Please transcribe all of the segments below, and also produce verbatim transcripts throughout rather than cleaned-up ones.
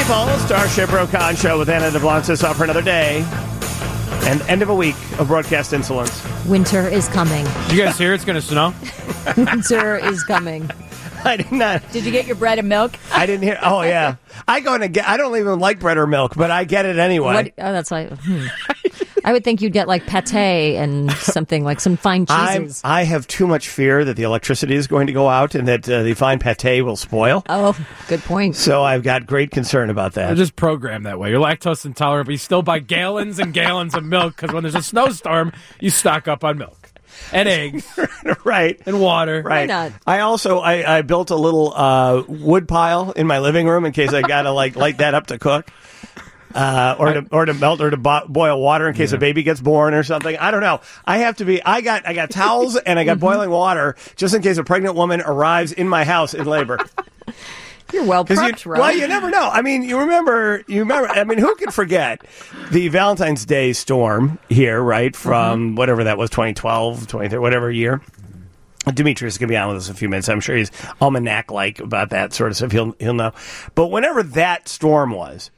people. Starship Rokon show with Anna DeBlancis off for another day. And end of a week of broadcast insolence. Winter is coming. Did you guys hear it's going to snow? Winter is coming. I did not. Did you get your bread and milk? I didn't hear. Oh, yeah. I go and get, I don't even like bread or milk, but I get it anyway. What, oh, that's like, hmm. I would think you'd get like pate and something like some fine cheeses. I'm, I have too much fear that the electricity is going to go out and that uh, the fine pate will spoil. Oh, good point. So I've got great concern about that. They're just programmed that way. You're lactose intolerant, but you still buy gallons and gallons of milk because when there's a snowstorm, you stock up on milk. And eggs. Right. And water. Right. Why not? I also, I, I built a little uh, wood pile in my living room in case I got to like light that up to cook. Uh, or to or to melt or to bo- boil water in case yeah. a baby gets born or something. I don't know. I have to be. I got I got towels and I got mm-hmm. boiling water just in case a pregnant woman arrives in my house in labor. You're well prepped, you, right? Well, you never know. I mean, you remember. You remember. I mean, who can forget the Valentine's Day storm here, right? From mm-hmm. whatever that was, twenty twelve, twenty thirteen, whatever year. Demetrius is going to be on with us in a few minutes. I'm sure he's almanac-like about that sort of stuff. He'll he'll know. But whenever that storm was.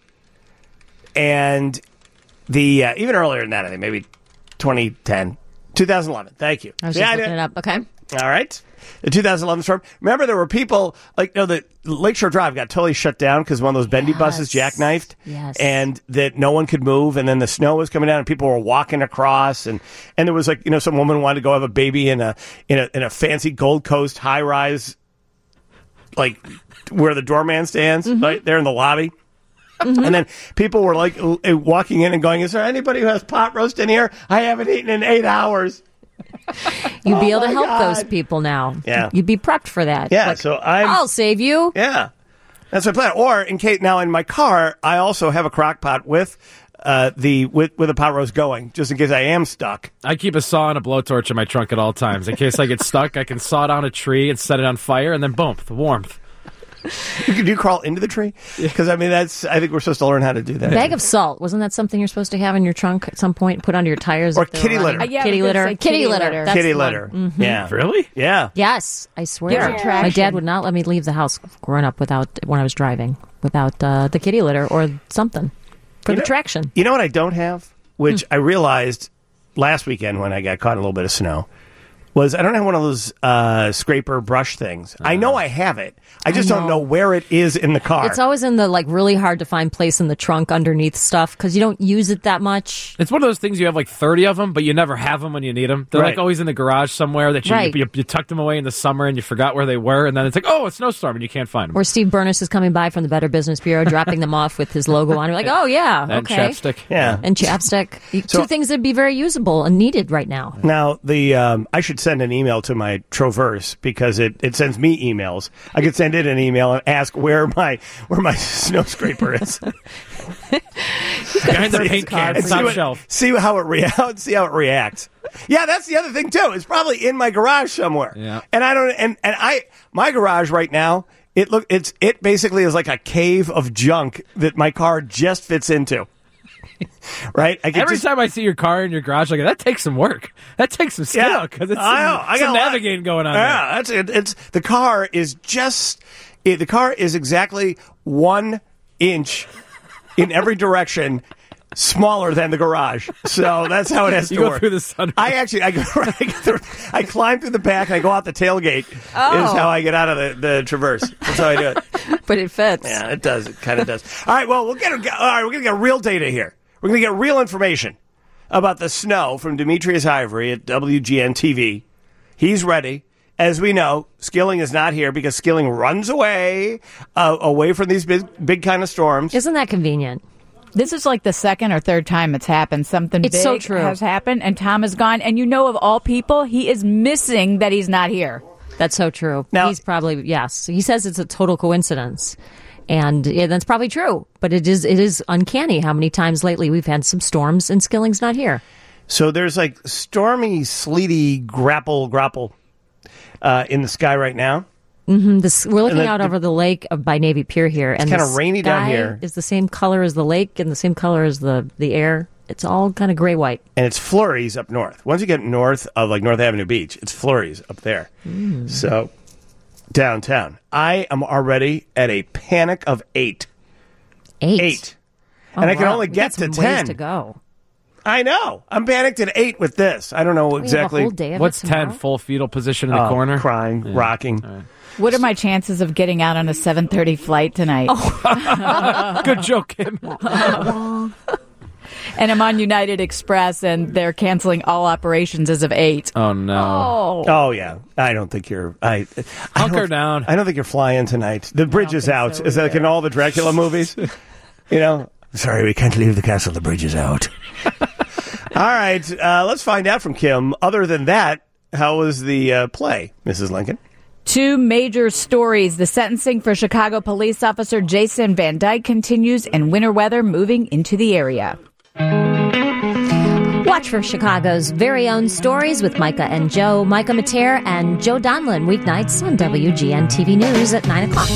And the uh, even earlier than that, I think maybe twenty ten, twenty eleven. Thank you. I was yeah, just looking it up. Okay. All right. The two thousand eleven storm. Remember, there were people like you know the Lakeshore Drive got totally shut down because one of those bendy yes. buses jackknifed, yes. and that no one could move. And then the snow was coming down, and people were walking across, and, and there was like you know some woman wanted to go have a baby in a in a in a fancy Gold Coast high rise, like where the doorman stands, mm-hmm. right there in the lobby. Mm-hmm. And then people were like walking in and going, "Is there anybody who has pot roast in here? I haven't eaten in eight hours." You'd be oh able to help God. those people now. Yeah, you'd be prepped for that. Yeah, like, so I'm, I'll save you. Yeah, that's my plan. Or in case now in my car, I also have a crock pot with uh, the with with a pot roast going, just in case I am stuck. I keep a saw and a blowtorch in my trunk at all times in case I get stuck. I can saw down a tree and set it on fire, and then boom, the warmth. You can do crawl into the tree? Because, I mean, that's. I think we're supposed to learn how to do that. A bag of salt. Wasn't that something you're supposed to have in your trunk at some point? Put under your tires? Or kitty litter. Uh, yeah, kitty litter. Kitty, kitty litter. litter. That's kitty litter. Mm-hmm. Yeah. Really? Yeah. Yes, I swear. Yeah. My dad would not let me leave the house growing up without, when I was driving, without uh, the kitty litter or something for you the know, traction. You know what I don't have? Which hmm. I realized last weekend when I got caught in a little bit of snow. Was I don't have one of those uh, scraper brush things. Uh, I know I have it. I just I know. don't know where it is in the car. It's always in the like really hard to find place in the trunk underneath stuff because you don't use it that much. It's one of those things you have like thirty of them, but you never have them when you need them. They're right. like always in the garage somewhere that you, right. you, you tucked them away in the summer and you forgot where they were, and then it's like, oh, a snowstorm, and you can't find them. Or Steve Burness is coming by from the Better Business Bureau, dropping them off with his logo on. You're like, oh yeah, and okay. chapstick. Yeah, and chapstick. So, Two things that'd be very usable and needed right now. Now the um, I should send an email to my Traverse because it, it sends me emails. I could send it an email and ask where my where my snow scraper is. Behind the paint can, it's top what, shelf. See how it rea- see how it reacts. Yeah, that's the other thing too. It's probably in my garage somewhere. Yeah. And I don't and, and I my garage right now, it look it's it basically is like a cave of junk that my car just fits into. Right? I Every just, time I see your car in your garage, like that takes some work. That takes some skill because yeah, it's I know. some, I some got navigating going on. Yeah, there. that's it. It's the car is just it, the car is exactly one inch in every direction. Smaller than the garage, so that's how it has you to go work. Through the sun. I actually, I go, I, go through, I climb through the back and I go out the tailgate. Oh. Is how I get out of the, the Traverse. That's how I do it. But it fits. Yeah, it does. It kind of does. All right. Well, we'll get. All right, we're gonna get real data here. We're gonna get real information about the snow from Demetrius Ivory at W G N T V. He's ready. As we know, Skilling is not here because Skilling runs away, uh, away from these big, big kind of storms. Isn't that convenient? This is like the second or third time it's happened. Something it's big so true. has happened, and Tom is gone. And you know, of all people, he is missing that he's not here. That's so true. Now, He's probably, yes. He says it's a total coincidence. And yeah, that's probably true. But it is it is uncanny how many times lately we've had some storms and Skilling's not here. So there's like stormy, sleety grapple, grapple uh, in the sky right now. Mm-hmm. This, we're looking then, out over the lake of, by Navy Pier here. And it's kind of rainy down here. Is the same color as the lake and the same color as the, the air. It's all kind of gray-white. And it's flurries up north. Once you get north of like North Avenue Beach, it's flurries up there. Mm. So downtown. I am already at a panic of eight. Eight. Eight. Oh, and I can wow. only We get got some to ways ten. to go. I know. I'm panicked at eight with this. I don't know exactly. We have a whole day of What's it tomorrow? ten? Full fetal position in the Oh, corner? crying, Yeah. rocking. All right. What are my chances of getting out on a seven thirty flight tonight? Oh. Good joke, Kim. And I'm on United Express, and they're canceling all operations as of eight. Oh, no. Oh. Oh yeah, I don't think you're. I, I Hunker don't, down. I don't think you're flying tonight. The bridge is think out. so is that like in either. all the Dracula movies? You know. Sorry, we can't leave the castle. The bridge is out. All right, uh, let's find out from Kim. Other than that, how was the uh, play, Missus Lincoln? Two major stories. The sentencing for Chicago police officer Jason Van Dyke continues, and winter weather moving into the area. Watch for Chicago's very own stories with Micah and Joe, Micah Mater and Joe Donlin, weeknights on W G N T V News at nine o'clock.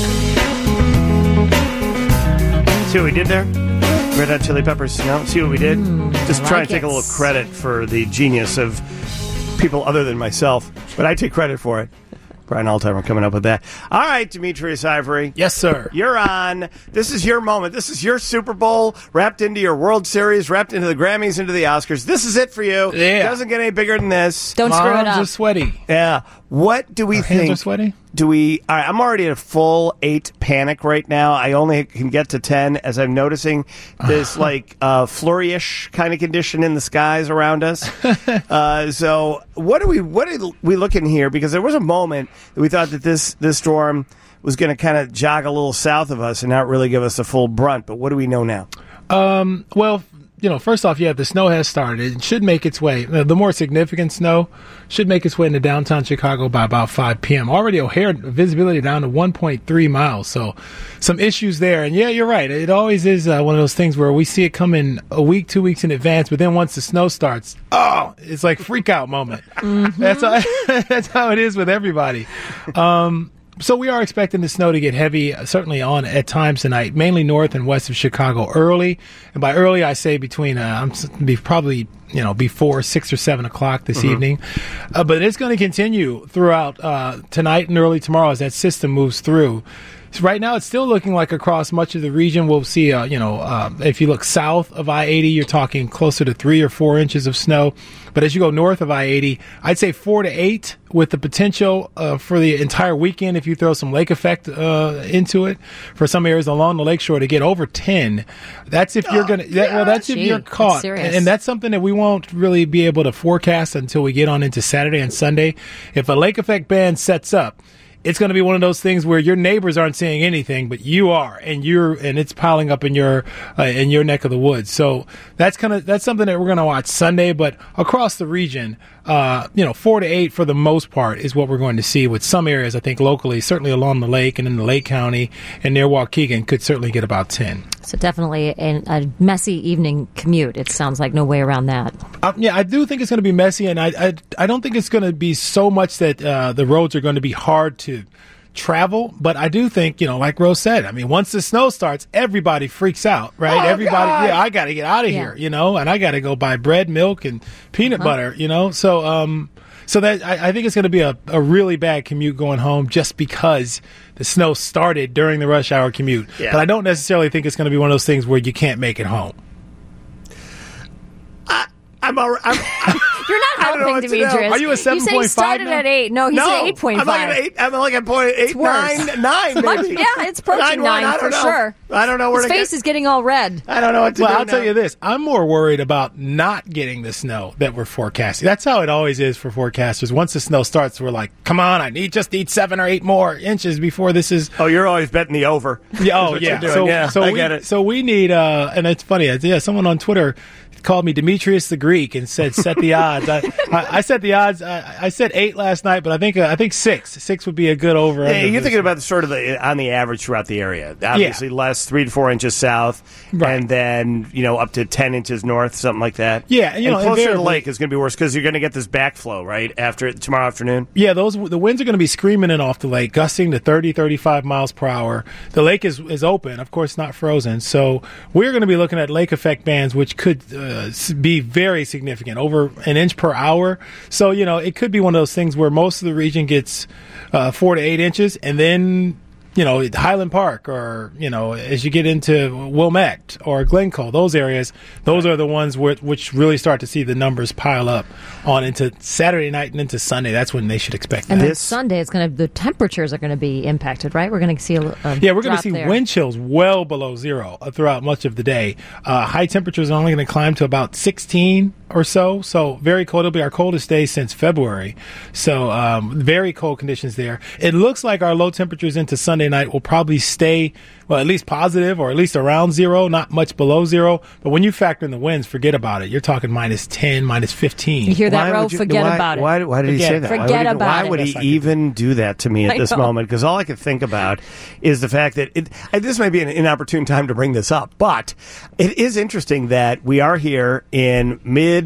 See what we did there? Red Hot Chili Peppers. No, see what we did? Just I try like and take a it. little credit for the genius of people other than myself, but I take credit for it. Brian Altimer coming up with that. All right, Demetrius Ivory. Yes, sir. You're on. This is your moment. This is your Super Bowl wrapped into your World Series, wrapped into the Grammys, into the Oscars. This is it for you. Yeah. Doesn't get any bigger than this. Don't My screw it arms up. are sweaty. Yeah. What do we Our think? hands are sweaty? Do we? All right, I'm already at a full eight panic right now. I only can get to ten as I'm noticing this like uh, flurry-ish kind of condition in the skies around us. uh, so what do we? What are we looking here? Because there was a moment that we thought that this this storm was going to kind of jog a little south of us and not really give us a full brunt. But what do we know now? Um, well, you know, first off, yeah, the snow has started. It should make its way. The more significant snow should make its way into downtown Chicago by about five p.m. Already O'Hare visibility down to one point three miles. So some issues there. And yeah, you're right. It always is uh, one of those things where we see it coming a week, two weeks in advance. But then once the snow starts, oh, it's like freak out moment. Mm-hmm. That's, how, that's how it is with everybody. Um, So we are expecting the snow to get heavy, uh, certainly on at times tonight, mainly north and west of Chicago early. And by early, I say between, uh, I'm s- be probably, you know, before six or seven o'clock this Mm-hmm. evening. Uh, but it's going to continue throughout uh, tonight and early tomorrow as that system moves through. So right now, it's still looking like across much of the region, we'll see, uh, you know, uh, if you look south of I eighty, you're talking closer to three or four inches of snow. But as you go north of I eighty, I'd say four to eight with the potential uh, for the entire weekend if you throw some lake effect uh, into it for some areas along the lakeshore to get over ten. That's if you're going to, that, well, that's if Gee, you're that's caught. serious. And that's something that we won't really be able to forecast until we get on into Saturday and Sunday. If a lake effect band sets up, it's going to be one of those things where your neighbors aren't seeing anything, but you are, and you're, and it's piling up in your uh, in your neck of the woods. So that's kind of that's something that we're going to watch Sunday. But across the region, uh, you know, four to eight for the most part is what we're going to see. With some areas, I think locally, certainly along the lake and in the Lake County and near Waukegan, could certainly get about ten. So definitely a, a messy evening commute. It sounds like no way around that. Um, yeah, I do think it's going to be messy, and I, I I don't think it's going to be so much that uh, the roads are going to be hard to travel. But I do think, you know, like Rose said, I mean, once the snow starts, everybody freaks out, right? Oh, everybody, God. yeah, I got to get out of Yeah. here, you know, and I got to go buy bread, milk, and peanut Uh-huh. butter, you know. So, um, so that I, I think it's going to be a, a really bad commute going home, just because the snow started during the rush hour commute. Yeah. But I don't necessarily think it's going to be one of those things where you can't make it home. I'm all, I'm, I'm You're not I don't know helping, what to do. Demetrius. Are you a You said he 7.5 started now? at eight. No, he no, said eight point I'm like five. at eight. I'm like at point eight, worse. nine, nine, Much- maybe. yeah, it's approaching one, nine I don't for know. sure. I don't know where His to face get. is getting all red. I don't know what to Well, do. I'll tell now. you this. I'm more worried about not getting the snow that we're forecasting. That's how it always is for forecasters. Once the snow starts, we're like, come on, I need just need seven or eight more inches before this is. Oh, you're always betting the over. Yeah, oh, what yeah. you're doing. So, Yeah, so I we, get it. So we need, uh, and it's funny. Yeah, someone on Twitter called me Demetrius the Greek and said, set the odds. I, I, I set the odds. I, I said eight last night, but I think, uh, I think six. Six would be a good over. Yeah, you're thinking about the sort of the on the average throughout the area. Obviously, less three to four inches south, Right. and then you know up to ten inches north, something like that. Yeah, and, you know, closer to the invariably- lake is going to be worse because you're going to get this backflow right after tomorrow afternoon. Yeah, those the winds are going to be screaming in off the lake, gusting to thirty, thirty-five miles per hour. The lake is is open, of course, not frozen. So we're going to be looking at lake effect bands, which could uh, s- be very significant, over an inch per hour. So, you know, it could be one of those things where most of the region gets uh, four to eight inches, and then you know, Highland Park, or, you know, as you get into Wilmette or Glencoe, those areas, those are the ones where, which really start to see the numbers pile up on into Saturday night and into Sunday. That's when they should expect And that. then Sunday, it's going to the temperatures are going to be impacted, right? We're going to see a, a Yeah, we're going to drop see there. wind chills well below zero uh, throughout much of the day. Uh, high temperatures are only going to climb to about sixteen or so. So very cold. It'll be our coldest day since February. So um, very cold conditions there. It looks like our low temperatures into Sunday night will probably stay, well, at least positive or at least around zero, not much below zero. But when you factor in the winds, forget about it. You're talking minus ten, minus fifteen. You hear that, Why Ro? would you- Forget why, about it. Why, why did he Forget say it. that? Forget why would he, about why it. would Yes, he I could even do that to me at I this know. moment? Because all I could think about is the fact that it, I, this may be an inopportune time to bring this up, but it is interesting that we are here in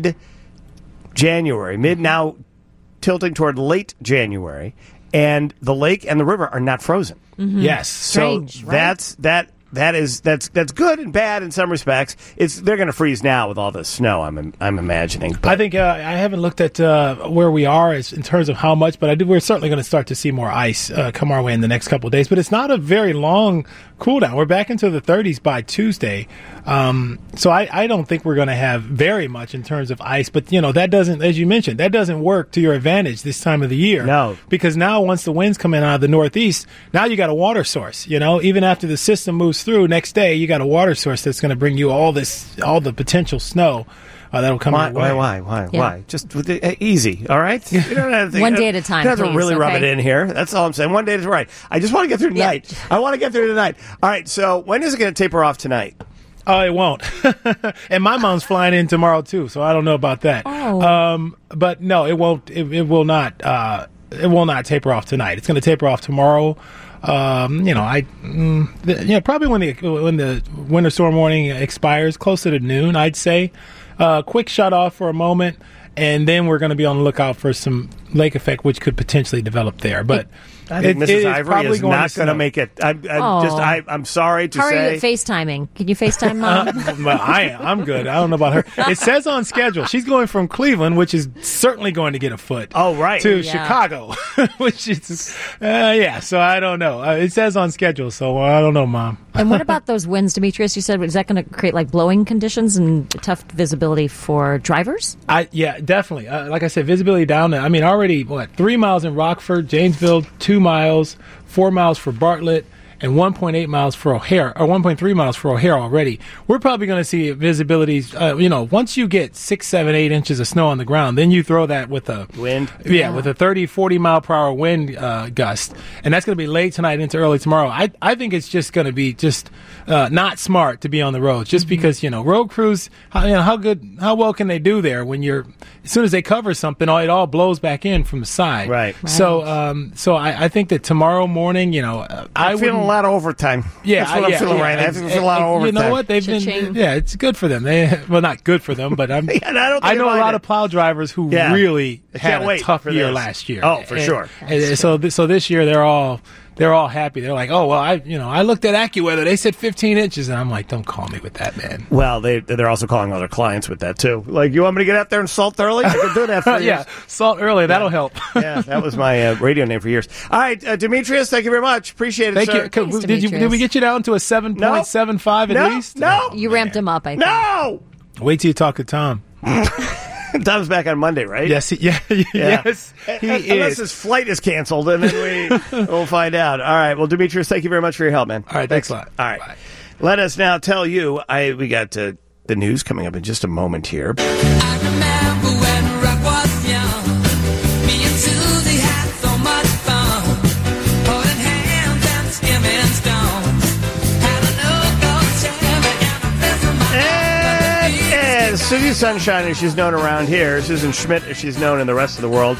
mid-January, mid now tilting toward late January, and the lake and the river are not frozen. Yes. Strange, So right? that's that. That is that's that's good and bad in some respects. It's they're going to freeze now with all this snow. I'm I'm imagining. But I think uh, I haven't looked at uh, where we are as, in terms of how much, but I do, we're certainly going to start to see more ice uh, come our way in the next couple of days. But it's not a very long cool down. We're back into the thirties by Tuesday, um, so I, I don't think we're going to have very much in terms of ice. But you know that doesn't, as you mentioned, that doesn't work to your advantage this time of the year. No. Because now once the winds come in out of the northeast, now you got a water source. You know, even after the system moves through, next day you got a water source that's going to bring you all this, all the potential snow uh, that'll come why your way. why why why Yeah. why? Just with the, uh, easy, all right. You don't have to, One you day don't- at a time, You don't have to please, really rub okay? it in here. That's all I'm saying. One day is right. I just want to get through Yeah. tonight. I want to get through tonight. All right. So when is it going to taper off tonight? Oh, it won't. And my mom's flying in tomorrow too, so I don't know about that. Oh. Um, but no, it won't. It, it will not. Uh, it will not taper off tonight. It's going to taper off tomorrow. Um, you know, I, mm, the, you know, probably when the when the winter storm warning expires, closer to noon, I'd say. Uh, quick shut off for a moment, and then we're going to be on the lookout for some lake effect, which could potentially develp there. But I think it- Missus it is Ivory probably is not going to snow. make it. I'm, I'm Oh. just. I, I'm sorry to How are say. you at FaceTiming? Can you FaceTime mom? Well, I am. I'm good. I don't know about her. It says on schedule she's going from Cleveland, which is certainly going to get a foot. Oh, right. To Yeah. Chicago, which is uh, yeah. So I don't know. Uh, it says on schedule, so I don't know, Mom. And what about those winds, Demetrius? You said, is that going to create like blowing conditions and tough visibility for drivers? I yeah, definitely. Uh, like I said, visibility down there. I mean, already what three miles in Rockford, Janesville, two miles, four miles for Bartlett, and one point eight miles for O'Hare, or one point three miles for O'Hare already. We're probably going to see visibility, uh, you know, once you get six, seven, eight inches of snow on the ground, then you throw that with a Wind? Yeah, Yeah. with a thirty, forty mile per hour wind uh, gust. And that's going to be late tonight into early tomorrow. I, I think it's just going to be just uh, not smart to be on the roads, just because, you know, road crews, how, you know, how good, how well can they do there when you're, as soon as they cover something, all, it all blows back in from the side. Right. So, um, so I, I think that tomorrow morning, you know, uh, I I'm feeling wouldn't- a lot of overtime. yeah, That's what I- I'm yeah, feeling yeah. right now. I And- feel a lot of and overtime. You know what? They've Cha-ching. been, yeah, it's good for them. They, well, not good for them, but I'm, Yeah, and I don't think I they know a mind lot it. of plow drivers who Yeah. really I had can't a wait tough for year this. last year. Oh, for And- sure. and so, th- so this year they're all they're all happy. They're like, oh well, I you know I looked at AccuWeather. They said fifteen inches, and I'm like, don't call me with that, man. Well, they they're also calling other clients with that too. Like, you want me to get out there and salt early? I can do that for you. yeah, salt early. That'll help. Yeah, that was my uh, radio name for years. All right, uh, Demetrius, thank you very much. Appreciate it, Thank sir. you. Could- Thanks, did you did Demetrius. we get you down to a seven point seven five at no, least? No, You ramped him up, I think. no. Wait till you talk to Tom. Tom's back on Monday, right? Yes, he, yeah, yes, he Unless is. his flight is canceled, and then we we'll find out. All right. Well, Demetrius, thank you very much for your help, man. All right, thanks a lot. All right. Bye. Let us now tell you. I we got uh, the news coming up in just a moment here. I remember when rock was young. Me and Susie had so much fun. Holding hands and skimming stones. Had a no-go Chevy and a fist in my And, and Susie Sunshine, as she's known around here, Susan Schmidt, as she's known in the rest of the world.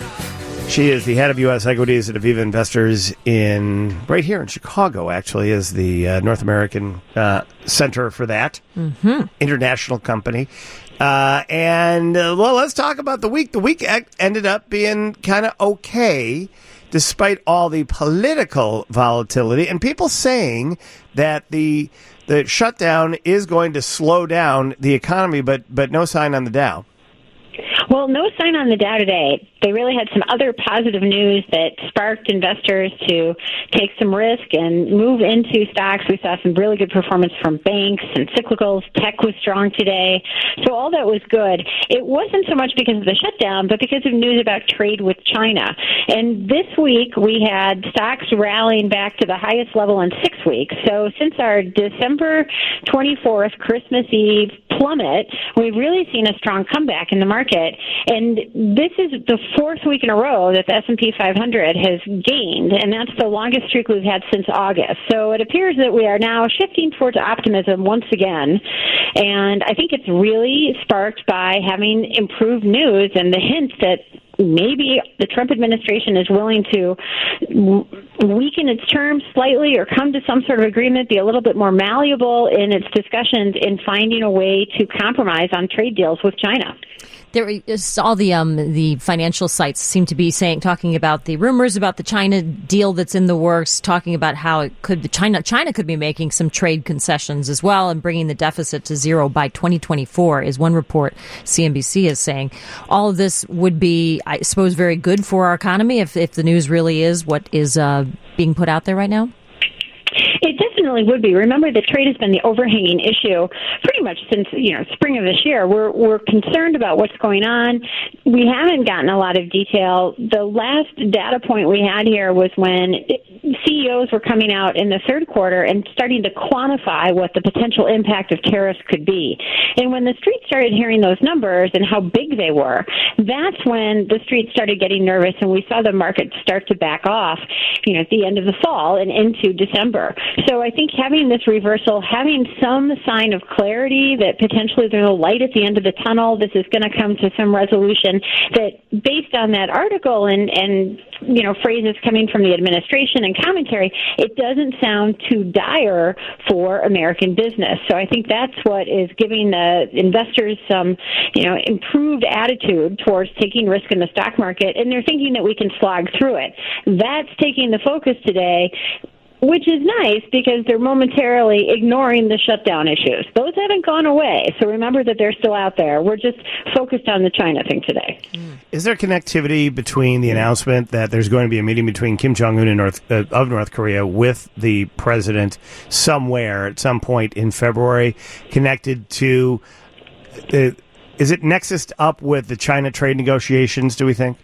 She is the head of U S equities at Aviva Investors in right here in Chicago. Actually, is the uh, North American uh, center for that mm-hmm. international company. Uh, and uh, well, let's talk about the week. The week e- ended up being kind of okay, despite all the political volatility and people saying that the the shutdown is going to slow down the economy, but but no sign on the Dow. Well, no sign on the Dow today. They really had some other positive news that sparked investors to take some risk and move into stocks. We saw some really good performance from banks and cyclicals. Tech was strong today. So all that was good. It wasn't so much because of the shutdown, but because of news about trade with China. And this week we had stocks rallying back to the highest level in six weeks. So since our December twenty-fourth Christmas Eve plummet, we've really seen a strong comeback in the market. And this is the fourth week in a row that the S and P five hundred has gained, and that's the longest streak we've had since August. So it appears that we are now shifting towards optimism once again. And I think it's really sparked by having improved news and the hints that maybe the Trump administration is willing to weaken its terms slightly or come to some sort of agreement, be a little bit more malleable in its discussions in finding a way to compromise on trade deals with China. There is all the um the financial sites seem to be saying, talking about the rumors about the China deal that's in the works, talking about how it could the China China could be making some trade concessions as well and bringing the deficit to zero by twenty twenty-four, is one report C N B C is saying. All of this would be, I suppose, very good for our economy if if the news really is what is uh, being put out there right now. It definitely would be. Remember, the trade has been the overhanging issue pretty much since, you know, spring of this year. We're we're concerned about what's going on. We haven't gotten a lot of detail. The last data point we had here was when C E Os were coming out in the third quarter and starting to quantify what the potential impact of tariffs could be. And when the street started hearing those numbers and how big they were, that's when the street started getting nervous, and we saw the market start to back off, you know, at the end of the fall and into December. So I think having this reversal, having some sign of clarity that potentially there's a light at the end of the tunnel, this is going to come to some resolution, that based on that article and, and you know, phrases coming from the administration and commentary, it doesn't sound too dire for American business. So I think that's what is giving the investors some, you know, improved attitude towards taking risk in the stock market, and they're thinking that we can slog through it. That's taking the focus today, which is nice because they're momentarily ignoring the shutdown issues. Those haven't gone away, so remember that they're still out there. We're just focused on the China thing today. Is there connectivity between the announcement that there's going to be a meeting between Kim Jong-un and North, uh, of North Korea with the president somewhere at some point in February, connected to, uh, is it nexused up with the China trade negotiations, do we think?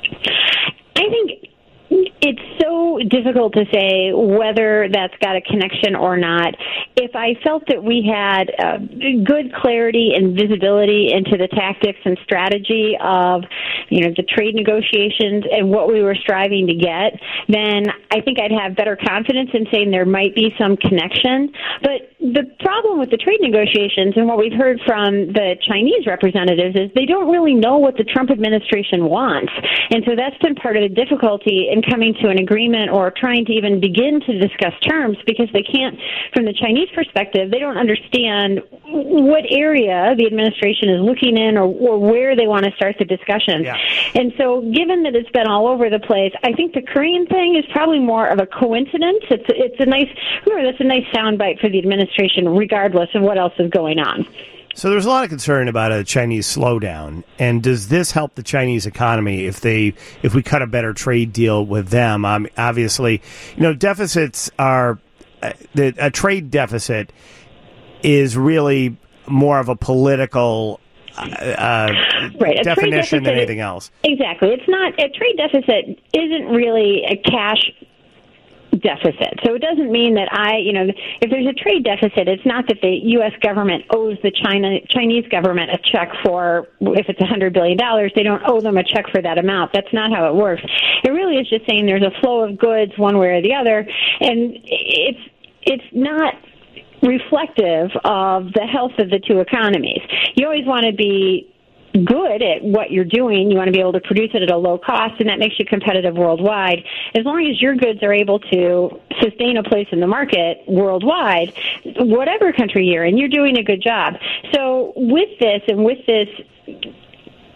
I think it's so difficult to say whether that's got a connection or not. If I felt that we had uh, good clarity and visibility into the tactics and strategy of, you know, the trade negotiations and what we were striving to get, then I think I'd have better confidence in saying there might be some connection. But the problem with the trade negotiations and what we've heard from the Chinese representatives is they don't really know what the Trump administration wants. And so that's been part of the difficulty in coming to an agreement or trying to even begin to discuss terms, because they can't, from the Chinese perspective, they don't understand what area the administration is looking in or, or where they want to start the discussion. Yeah. And so given that it's been all over the place, I think the Korean thing is probably more of a coincidence. It's, it's a nice, remember, that's a nice soundbite for the administration regardless of what else is going on. So there's a lot of concern about a Chinese slowdown, and does this help the Chinese economy if they if we cut a better trade deal with them? Um, obviously, you know, deficits are uh, the, a trade deficit is really more of a political uh, right. definition than anything else. Exactly, it's not a trade deficit. Isn't really a cash deficit. So it doesn't mean that I, you know, if there's a trade deficit, it's not that the U S government owes the China Chinese government a check for, if it's one hundred billion dollars, they don't owe them a check for that amount. That's not how it works. It really is just saying there's a flow of goods one way or the other, and it's it's not reflective of the health of the two economies. You always want to be good at what you're doing. You want to be able to produce it at a low cost, and that makes you competitive worldwide. As long as your goods are able to sustain a place in the market worldwide, whatever country you're in, you're doing a good job. So with this and with this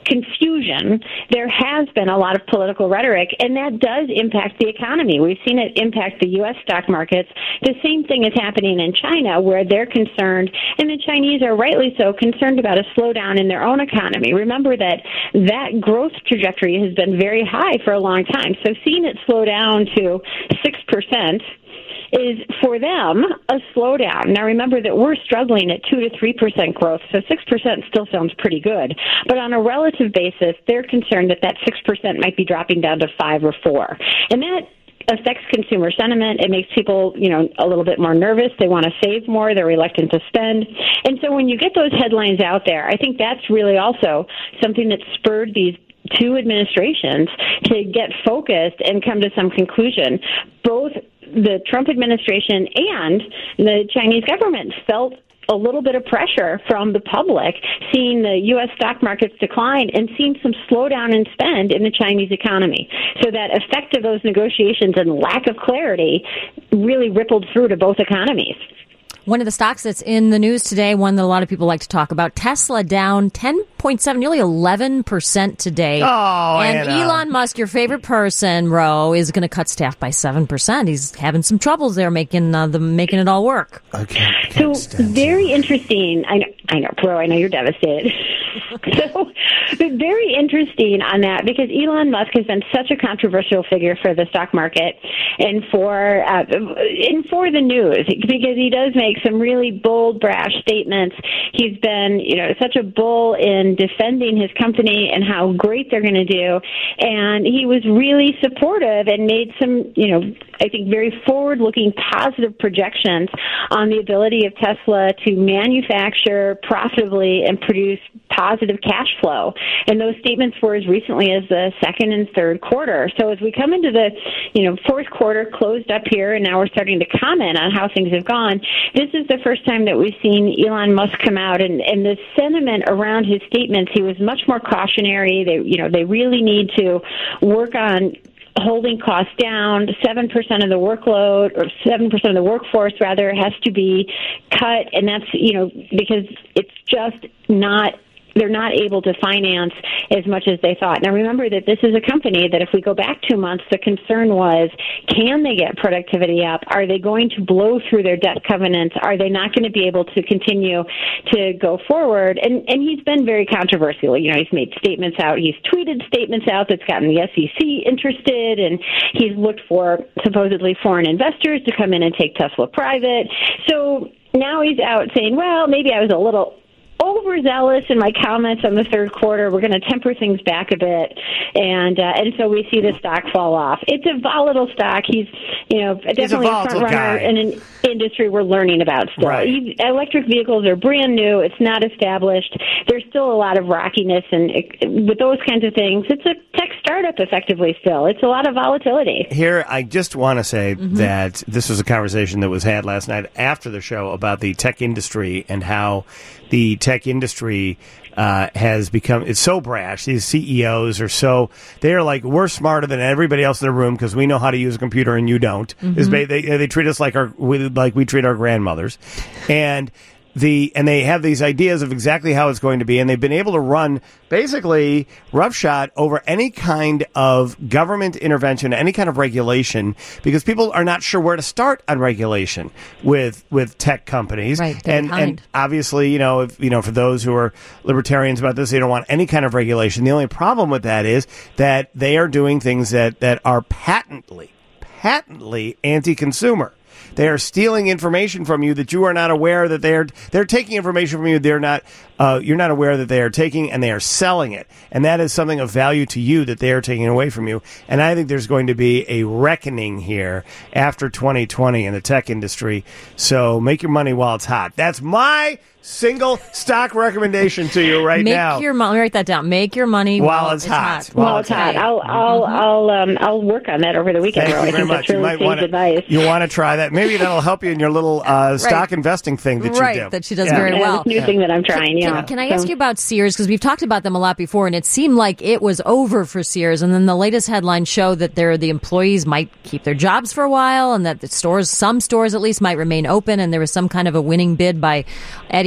confusion, there has been a lot of political rhetoric, and that does impact the economy. We've seen it impact the U S stock markets. The same thing is happening in China, where they're concerned, and the Chinese are rightly so, concerned about a slowdown in their own economy. Remember that that growth trajectory has been very high for a long time. So seeing it slow down to six percent is, for them, a slowdown. Now, remember that we're struggling at two to three percent growth, so six percent still sounds pretty good. But on a relative basis, they're concerned that that six percent might be dropping down to five or four. And that affects consumer sentiment. It makes people, you know, a little bit more nervous. They want to save more. They're reluctant to spend. And so when you get those headlines out there, I think that's really also something that spurred these two administrations to get focused and come to some conclusion. Both the Trump administration and the Chinese government felt a little bit of pressure from the public, seeing the U S stock markets decline and seeing some slowdown in spend in the Chinese economy. So that effect of those negotiations and lack of clarity really rippled through to both economies. One of the stocks that's in the news today, one that a lot of people like to talk about, Tesla down ten point seven, nearly eleven percent today. Oh, and Anna. Elon Musk, your favorite person, Ro, is going to cut staff by seven percent. He's having some troubles there making uh, the making it all work. Okay. So very interesting. I know, I know, Ro, I know you're devastated. So very interesting on that, because Elon Musk has been such a controversial figure for the stock market and for uh, and for the news, because he does make some really bold, brash statements. He's been, you know, such a bull in defending his company and how great they're going to do, and he was really supportive and made some, you know, I think very forward-looking, positive projections on the ability of Tesla to manufacture profitably and produce positive cash flow. And those statements were as recently as the second and third quarter. So as we come into the, you know, fourth quarter, closed up here, and now we're starting to comment on how things have gone, this is the first time that we've seen Elon Musk come out, and, and the sentiment around his statements, he was much more cautionary. They, you know, they really need to work on holding costs down. seven percent of the workload, or seven percent of the workforce, rather, has to be cut, and that's, you know, because it's just not, they're not able to finance as much as they thought. Now, remember that this is a company that, if we go back two months, the concern was, can they get productivity up? Are they going to blow through their debt covenants? Are they not going to be able to continue to go forward? And and he's been very controversial. You know, he's made statements out. He's tweeted statements out that's gotten the S E C interested, and he's looked for supposedly foreign investors to come in and take Tesla private. So now he's out saying, well, maybe I was a little overzealous in my comments on the third quarter. We're going to temper things back a bit, and uh, and so we see the stock fall off. It's a volatile stock. He's, you know, definitely a, a front runner in an industry we're learning about still. Right. He, electric vehicles are brand new. It's not established. There's still a lot of rockiness, and it, with those kinds of things, it's a tech startup effectively still. It's a lot of volatility. Here, I just want to say Mm-hmm. that this was a conversation that was had last night after the show about the tech industry and how the tech industry uh, has become, it's so brash. These C E Os are so, they're like, we're smarter than everybody else in the room because we know how to use a computer and you don't. Mm-hmm. Is ba- they, they treat us like our we, like we treat our grandmothers. And the and they have these ideas of exactly how it's going to be, and they've been able to run basically roughshod over any kind of government intervention, any kind of regulation, because people are not sure where to start on regulation with with tech companies. Right, they're and behind. and obviously, you know, if, you know, for those who are libertarians about this, they don't want any kind of regulation. The only problem with that is that they are doing things that that are patently, patently anti-consumer. They are stealing information from you that you are not aware that they are. They're taking information from you. They're not. Uh, you're not aware that they are taking, and they are selling it. And that is something of value to you that they are taking away from you. And I think there's going to be a reckoning here after twenty twenty in the tech industry. So make your money while it's hot. That's my single stock recommendation to you right Make now. your money. Write that down. Make your money While while, it's hot. hot. While Well, it's it's hot. hot. I'll I'll I'll um I'll work on that over the weekend. Thank Ro. you I very think much. that's You really might sage want to. advice. You want to try that. Maybe that'll help you in your little uh, stock investing thing that Right, you do. that she does Yeah. very Yeah, well. this new thing that I'm trying. Yeah. Can, can I So- ask you about Sears? Because we've talked about them a lot before, and it seemed like it was over for Sears. And then the latest headlines show that they're, the employees might keep their jobs for a while, and that the stores, some stores at least, might remain open. And there was some kind of a winning bid by Eddie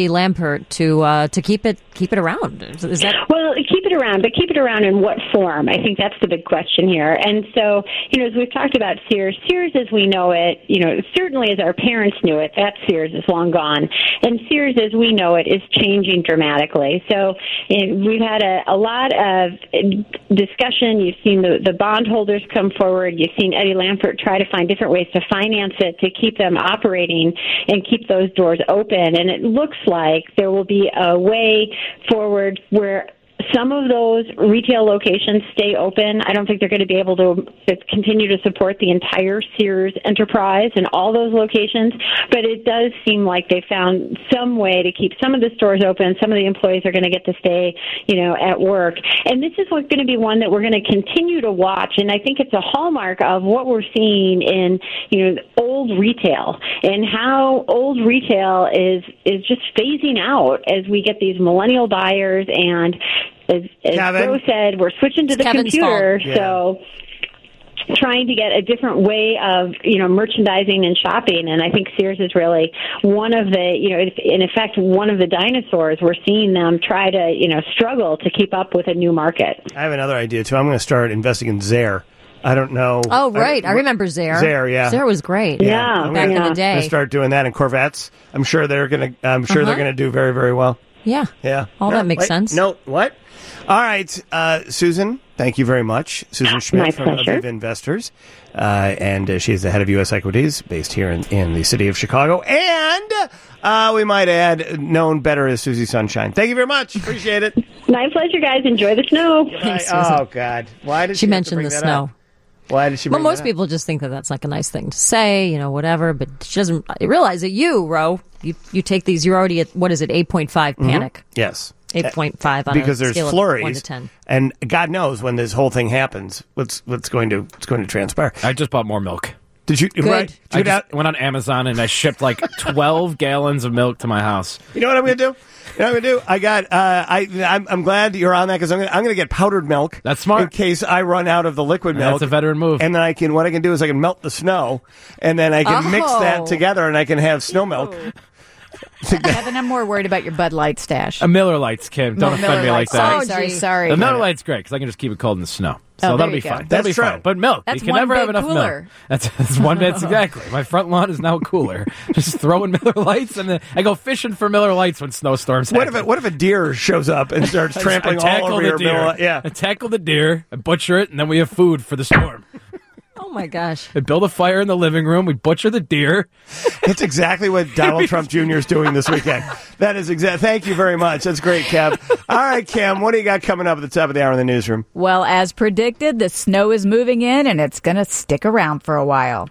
Eddie Lampert to uh, to keep it keep it around? Is, is that Well, keep it around, but keep it around in what form? I think that's the big question here. And so, you know, as we've talked about Sears, Sears as we know it, you know, certainly as our parents knew it, that Sears is long gone. And Sears as we know it is changing dramatically. So you know, we've had a, a lot of discussion. You've seen the, the bondholders come forward. You've seen Eddie Lampert try to find different ways to finance it, to keep them operating and keep those doors open. And it looks like there will be a way forward where some of those retail locations stay open. I don't think they're going to be able to continue to support the entire Sears enterprise and all those locations, but it does seem like they found some way to keep some of the stores open. Some of the employees are going to get to stay, you know, at work. And this is going to be one that we're going to continue to watch, and I think it's a hallmark of what we're seeing in, you know, old retail and how old retail is is just phasing out as we get these millennial buyers. And as, as Joe said, we're switching to It's the Kevin's computer, fault. so trying to get a different way of, you know, merchandising and shopping. And I think Sears is really one of the, you know, in effect, one of the dinosaurs. We're seeing them try to, you know, struggle to keep up with a new market. I have another idea, too. I'm going to start investing in Zare. I don't know. Oh, right. I, I remember Zare. Zare, yeah. Zare was great. Yeah, I'm back gonna, in the day. I'm going to start doing that in Corvettes. I'm sure they're going to. I'm sure Uh-huh. they're going to do very, very well. Yeah. Yeah. All No, that makes wait, sense. No, what? All right, uh, Susan, thank you very much. Susan Schmidt My from pleasure. Aviv Investors, uh, and uh, she is the head of U S Equities, based here in, in the city of Chicago, and uh, we might add, known better as Susie Sunshine. Thank you very much. Appreciate it. My pleasure, guys. Enjoy the snow. Bye. Susan. Oh, God. Why did she, She have to mentioned bring the that snow. up? Why did she Well, bring most that up? people just think that that's like a nice thing to say, you know, whatever. But she doesn't realize that you, Ro, you you take these. You're already at what is it, eight point five panic, Yes. eight point five on Because a there's scale flurries, of one to ten. and God knows when this whole thing happens, what's what's going to what's going to transpire. I just bought more milk. Did you? Right? Did I you, get just out? went on Amazon and I shipped like twelve gallons of milk to my house. You know what I'm going to do? You know what I'm going to do? I got. Uh, I. I'm, I'm glad you're on that because I'm going. I'm going to get powdered milk. That's smart. In case I run out of the liquid milk. That's a veteran move. And then I can. What I can do is I can melt the snow, and then I can mix Oh. that together, and I can have snow milk. Kevin, I'm more worried about your Bud Light stash. A Miller Lights, Kim. Don't No, offend Miller me like Lite. that. Sorry, Oh, sorry, gee. sorry. The Miller Lite's great because I can just keep it cold in the snow. So Oh, there that'll you be go. fine. That's That'll be true. fine. But milk, That's you can one never have big enough cooler. milk. That's, that's one that's exactly. My front lawn is now cooler. Just throw in Miller Lights, and then I go fishing for Miller Lights when snowstorms What happen. if? A, what if a deer shows up and starts trampling I tackle all over the your deer. middle? Yeah. I tackle the deer, I butcher it, and then we have food for the storm. Oh my gosh! I build a fire in the living room. We butcher the deer. That's exactly what Donald Trump Junior is doing this weekend. That is exact. Thank you very much. That's great, Kev. All right, Kim, what do you got coming up at the top of the hour in the newsroom? Well, as predicted, the snow is moving in and it's going to stick around for a while.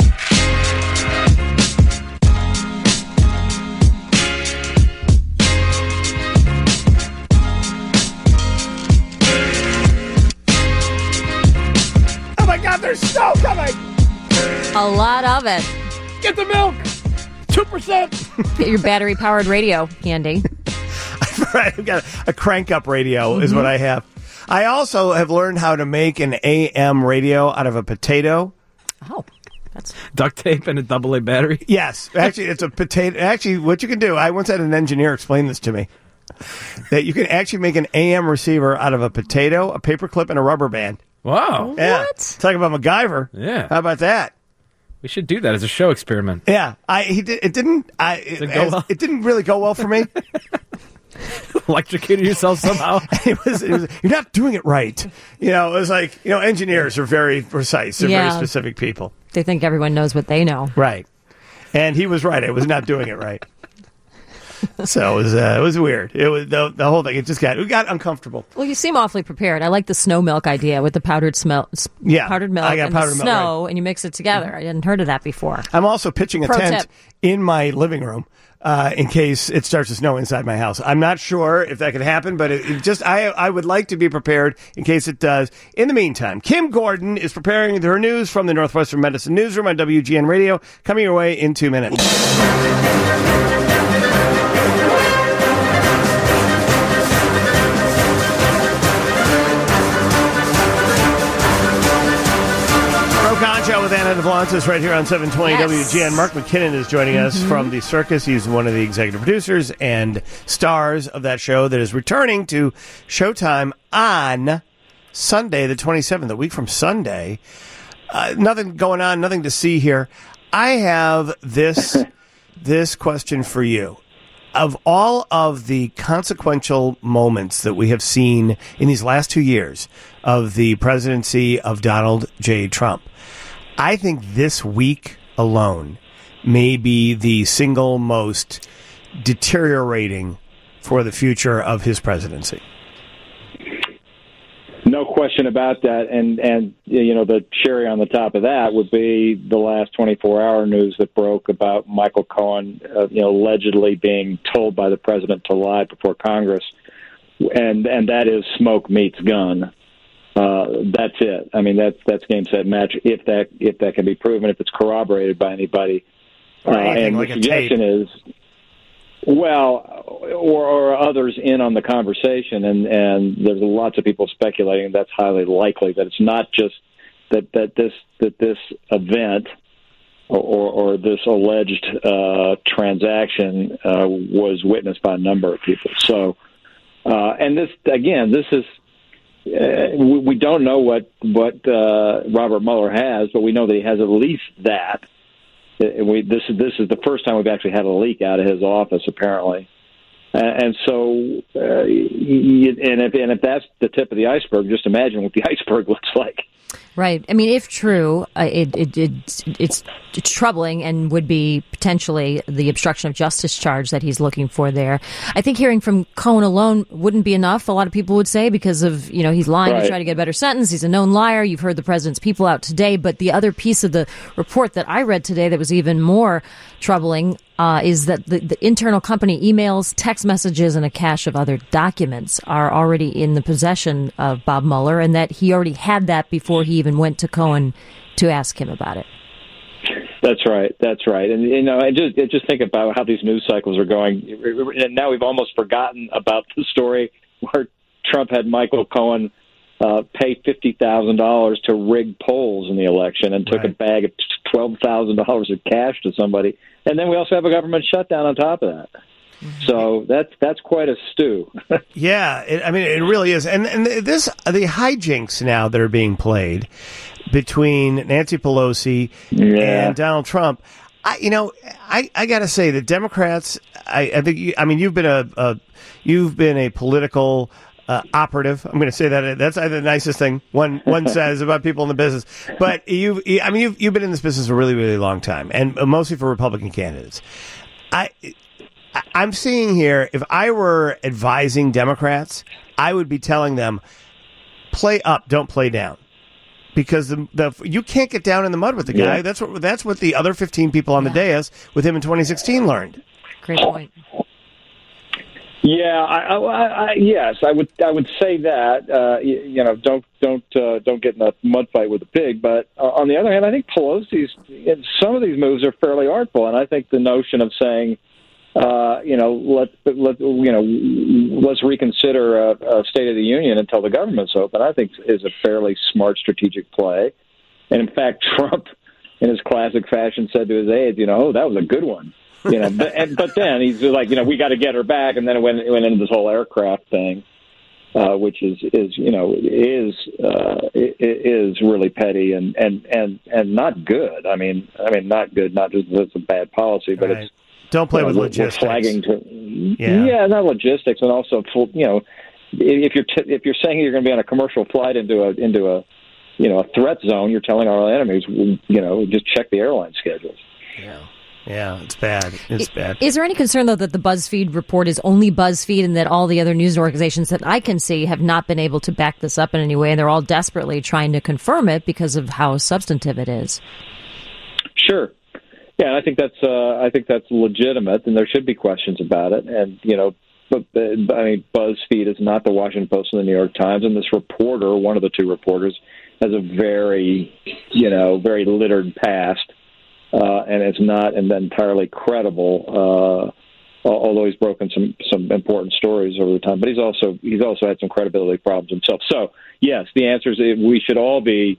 Oh my God, there's snow coming! A lot of it. Get the milk. Two percent. Get your battery powered radio handy. Right, I've got a, a crank up radio is what I have. I also have learned how to make an A M radio out of a potato. Oh, that's Duct tape and a double A battery. Yes, actually, it's a potato. Actually, what you can do, I once had an engineer explain this to me, that you can actually make an A M receiver out of a potato, a paperclip, and a rubber band. Wow. Yeah. What? Talk about MacGyver. Yeah. How about that? We should do that as a show experiment. Yeah, I he did, it didn't. I it, it go as- well? it didn't really go well for me. Electrocuted yourself somehow. it, was, it was you're not doing it right. You know, it was like you know, engineers are very precise. They're Yeah. very specific people. they think everyone knows what they know. Right. And he was right. I was not doing it right. So it was uh, it was weird. It was the, the whole thing. It just got it got uncomfortable. Well, you seem awfully prepared. I like the snow milk idea with the powdered smell, s- Yeah, powdered milk I got and powdered the milk, snow, and you mix it together. I hadn't heard of that before. I'm also pitching a Pro tent tip. in my living room uh, in case it starts to snow inside my house. I'm not sure if that could happen, but it, it just I I would like to be prepared in case it does. In the meantime, Kim Gordon is preparing her news from the Northwestern Medicine Newsroom on W G N Radio, coming your way in two minutes. Concho with Anna Night of Lantis right here on seven twenty Yes. W G N. Mark McKinnon is joining us Mm-hmm. from the Circus. He's one of the executive producers and stars of that show that is returning to Showtime on Sunday, the twenty-seventh, a week from Sunday. Uh, nothing going on, nothing to see here. I have this this question for you. Of all of the consequential moments that we have seen in these last two years of the presidency of Donald J. Trump, I think this week alone may be the single most deteriorating for the future of his presidency. No question about that, and and you know the cherry on the top of that would be the last twenty-four hour news that broke about Michael Cohen, uh, you know, allegedly being told by the president to lie before Congress, and and that is smoke meets gun. Uh, that's it. I mean, that's that's game set match. If that if that can be proven, if it's corroborated by anybody, Or uh, anything and like the a suggestion tape. is. Well, or, or others in on the conversation, and, and there's lots of people speculating that's highly likely that it's not just that, that this that this event or, or this alleged uh, transaction uh, was witnessed by a number of people. So, uh, and this again, this is uh, we, we don't know what what uh, Robert Mueller has, but we know that he has at least that. We, this is this is the first time we've actually had a leak out of his office, apparently, and, and so uh, you, and if and if that's the tip of the iceberg, just imagine what the iceberg looks like. Right. I mean, if true, uh, it, it, it it's it's troubling and would be potentially the obstruction of justice charge that he's looking for there. I think hearing from Cohen alone wouldn't be enough. A lot of people would say because of, you know, he's lying Right. to try to get a better sentence. He's a known liar. You've heard the president's people out today. But the other piece of the report that I read today that was even more troubling uh, is that the, the internal company emails, text messages, and a cache of other documents are already in the possession of Bob Mueller, and that he already had that before he even went to Cohen to ask him about it. That's right. That's right. And you know, I just I just think about how these news cycles are going, and now we've almost forgotten about the story where Trump had Michael Cohen uh, pay fifty thousand dollars to rig polls in the election and took Right. a bag of twelve thousand dollars of cash to somebody, and then we also have a government shutdown on top of that. So that's that's quite a stew. Yeah, it, I mean, it really is. And and this the hijinks now that are being played between Nancy Pelosi Yeah. and Donald Trump. I, you know, I, I got to say the Democrats. I, I think. You, I mean, you've been a, a you've been a political uh, operative. I'm going to say that that's the nicest thing one one says about people in the business. But you, I mean, you've you've been in this business a really really long time, and mostly for Republican candidates. I. I'm seeing here, if I were advising Democrats, I would be telling them, play up, don't play down. Because the, the you can't get down in the mud with the guy. Yeah. That's what that's what the other fifteen people on the dais with him in twenty sixteen learned. Great point. Yeah, I, I, I, yes, I would. I would say that. Uh, you, you know, don't don't uh, don't get in a mud fight with a pig. But uh, on the other hand, I think Pelosi's some of these moves are fairly artful, and I think the notion of saying, uh, you know, let let you know, let's reconsider a, a State of the Union until the government's open, I think is a fairly smart strategic play. And in fact, Trump, in his classic fashion, said to his aides, you know, oh, that was a good one. You know, but, and, but then he's like, you know, we got to get her back, and then it went it went into this whole aircraft thing, uh, which is is you know is uh, is really petty and, and, and, and not good. I mean, I mean, not good. Not just that it's a bad policy, but Right. it's Don't play you know, with we're- logistics. We're flagging to Yeah. yeah, not logistics, and also full, you know, if you're t- if you're saying you're going to be on a commercial flight into a into a you know a threat zone, you're telling our enemies, you know, just check the airline schedules. Yeah, yeah, it's bad. It's bad. Is there any concern, though, that the BuzzFeed report is only BuzzFeed and that all the other news organizations that I can see have not been able to back this up in any way, and they're all desperately trying to confirm it because of how substantive it is? Sure. Yeah, I think that's uh, I think that's legitimate, and there should be questions about it. And you know, but uh, I mean, BuzzFeed is not the Washington Post and the New York Times, and this reporter, one of the two reporters, has a very, you know, very littered past, uh, and it's not and entirely credible. Uh, although he's broken some some important stories over the time, but he's also he's also had some credibility problems himself. So yes, the answer is we should all be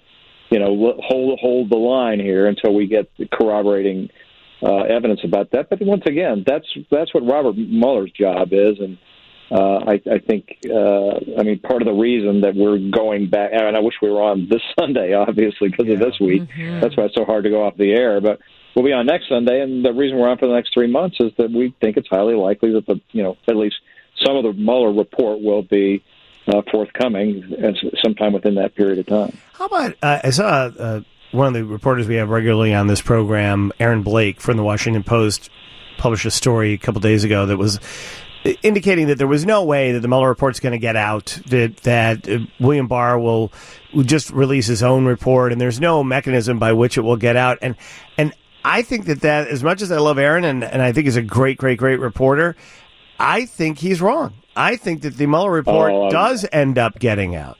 you know, hold hold the line here until we get the corroborating uh, evidence about that. But once again, that's that's what Robert Mueller's job is, and uh, I, I think, uh, I mean, part of the reason that we're going back, and I wish we were on this Sunday, obviously, because yeah. of this week. Mm-hmm. That's why it's so hard to go off the air. But we'll be on next Sunday, and the reason we're on for the next three months is that we think it's highly likely that the, you know, at least some of the Mueller report will be uh, forthcoming as, sometime within that period of time. How about, uh, I saw uh, one of the reporters we have regularly on this program, Aaron Blake from the Washington Post, published a story a couple days ago that was indicating that there was no way that the Mueller report's going to get out, that that uh, William Barr will, will just release his own report, and there's no mechanism by which it will get out. And and I think that, that as much as I love Aaron, and, and I think he's a great, great, great reporter, I think he's wrong. I think that the Mueller report oh, um, does end up getting out.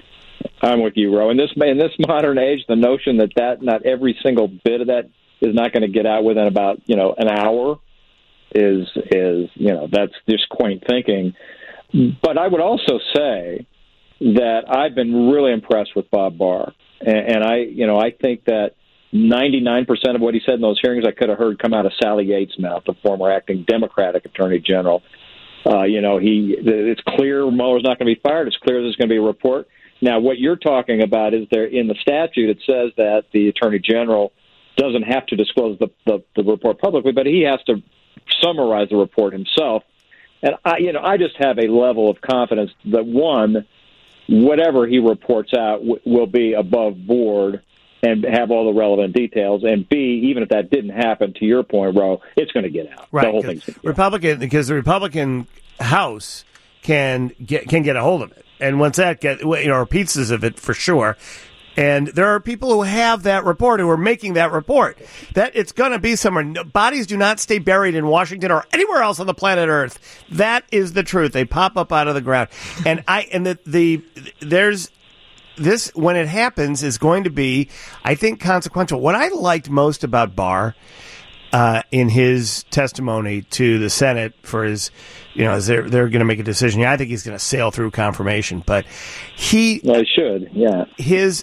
I'm with you, Ro. In this in this modern age, the notion that, that not every single bit of that is not going to get out within about, you know, an hour is, is you know, that's just quaint thinking. But I would also say that I've been really impressed with Bob Barr. And, and I, you know, I think that ninety-nine percent of what he said in those hearings I could have heard come out of Sally Yates' mouth, the former acting Democratic Attorney General. Uh, you know, he it's clear Mueller's not going to be fired. It's clear there's going to be a report. Now, what you're talking about is there in the statute it says that the Attorney General doesn't have to disclose the, the, the report publicly, but he has to summarize the report himself. And I, you know, I just have a level of confidence that one, whatever he reports out w- will be above board and have all the relevant details. And B, even if that didn't happen, to your point, Ro, it's going to get out. Right. The whole thing's gonna get Republican, out. Because the Republican House can get can get a hold of it. And once that get, you know, or pieces of it for sure. And there are people who have that report, who are making that report. That it's going to be somewhere. No, bodies do not stay buried in Washington or anywhere else on the planet Earth. That is the truth. They pop up out of the ground. And I and the the there's this when it happens is going to be, I think, consequential. What I liked most about Barr uh, in his testimony to the Senate for his, you know, as they're they're going to make a decision. Yeah, I think he's going to sail through confirmation, but he, well, he should, yeah. His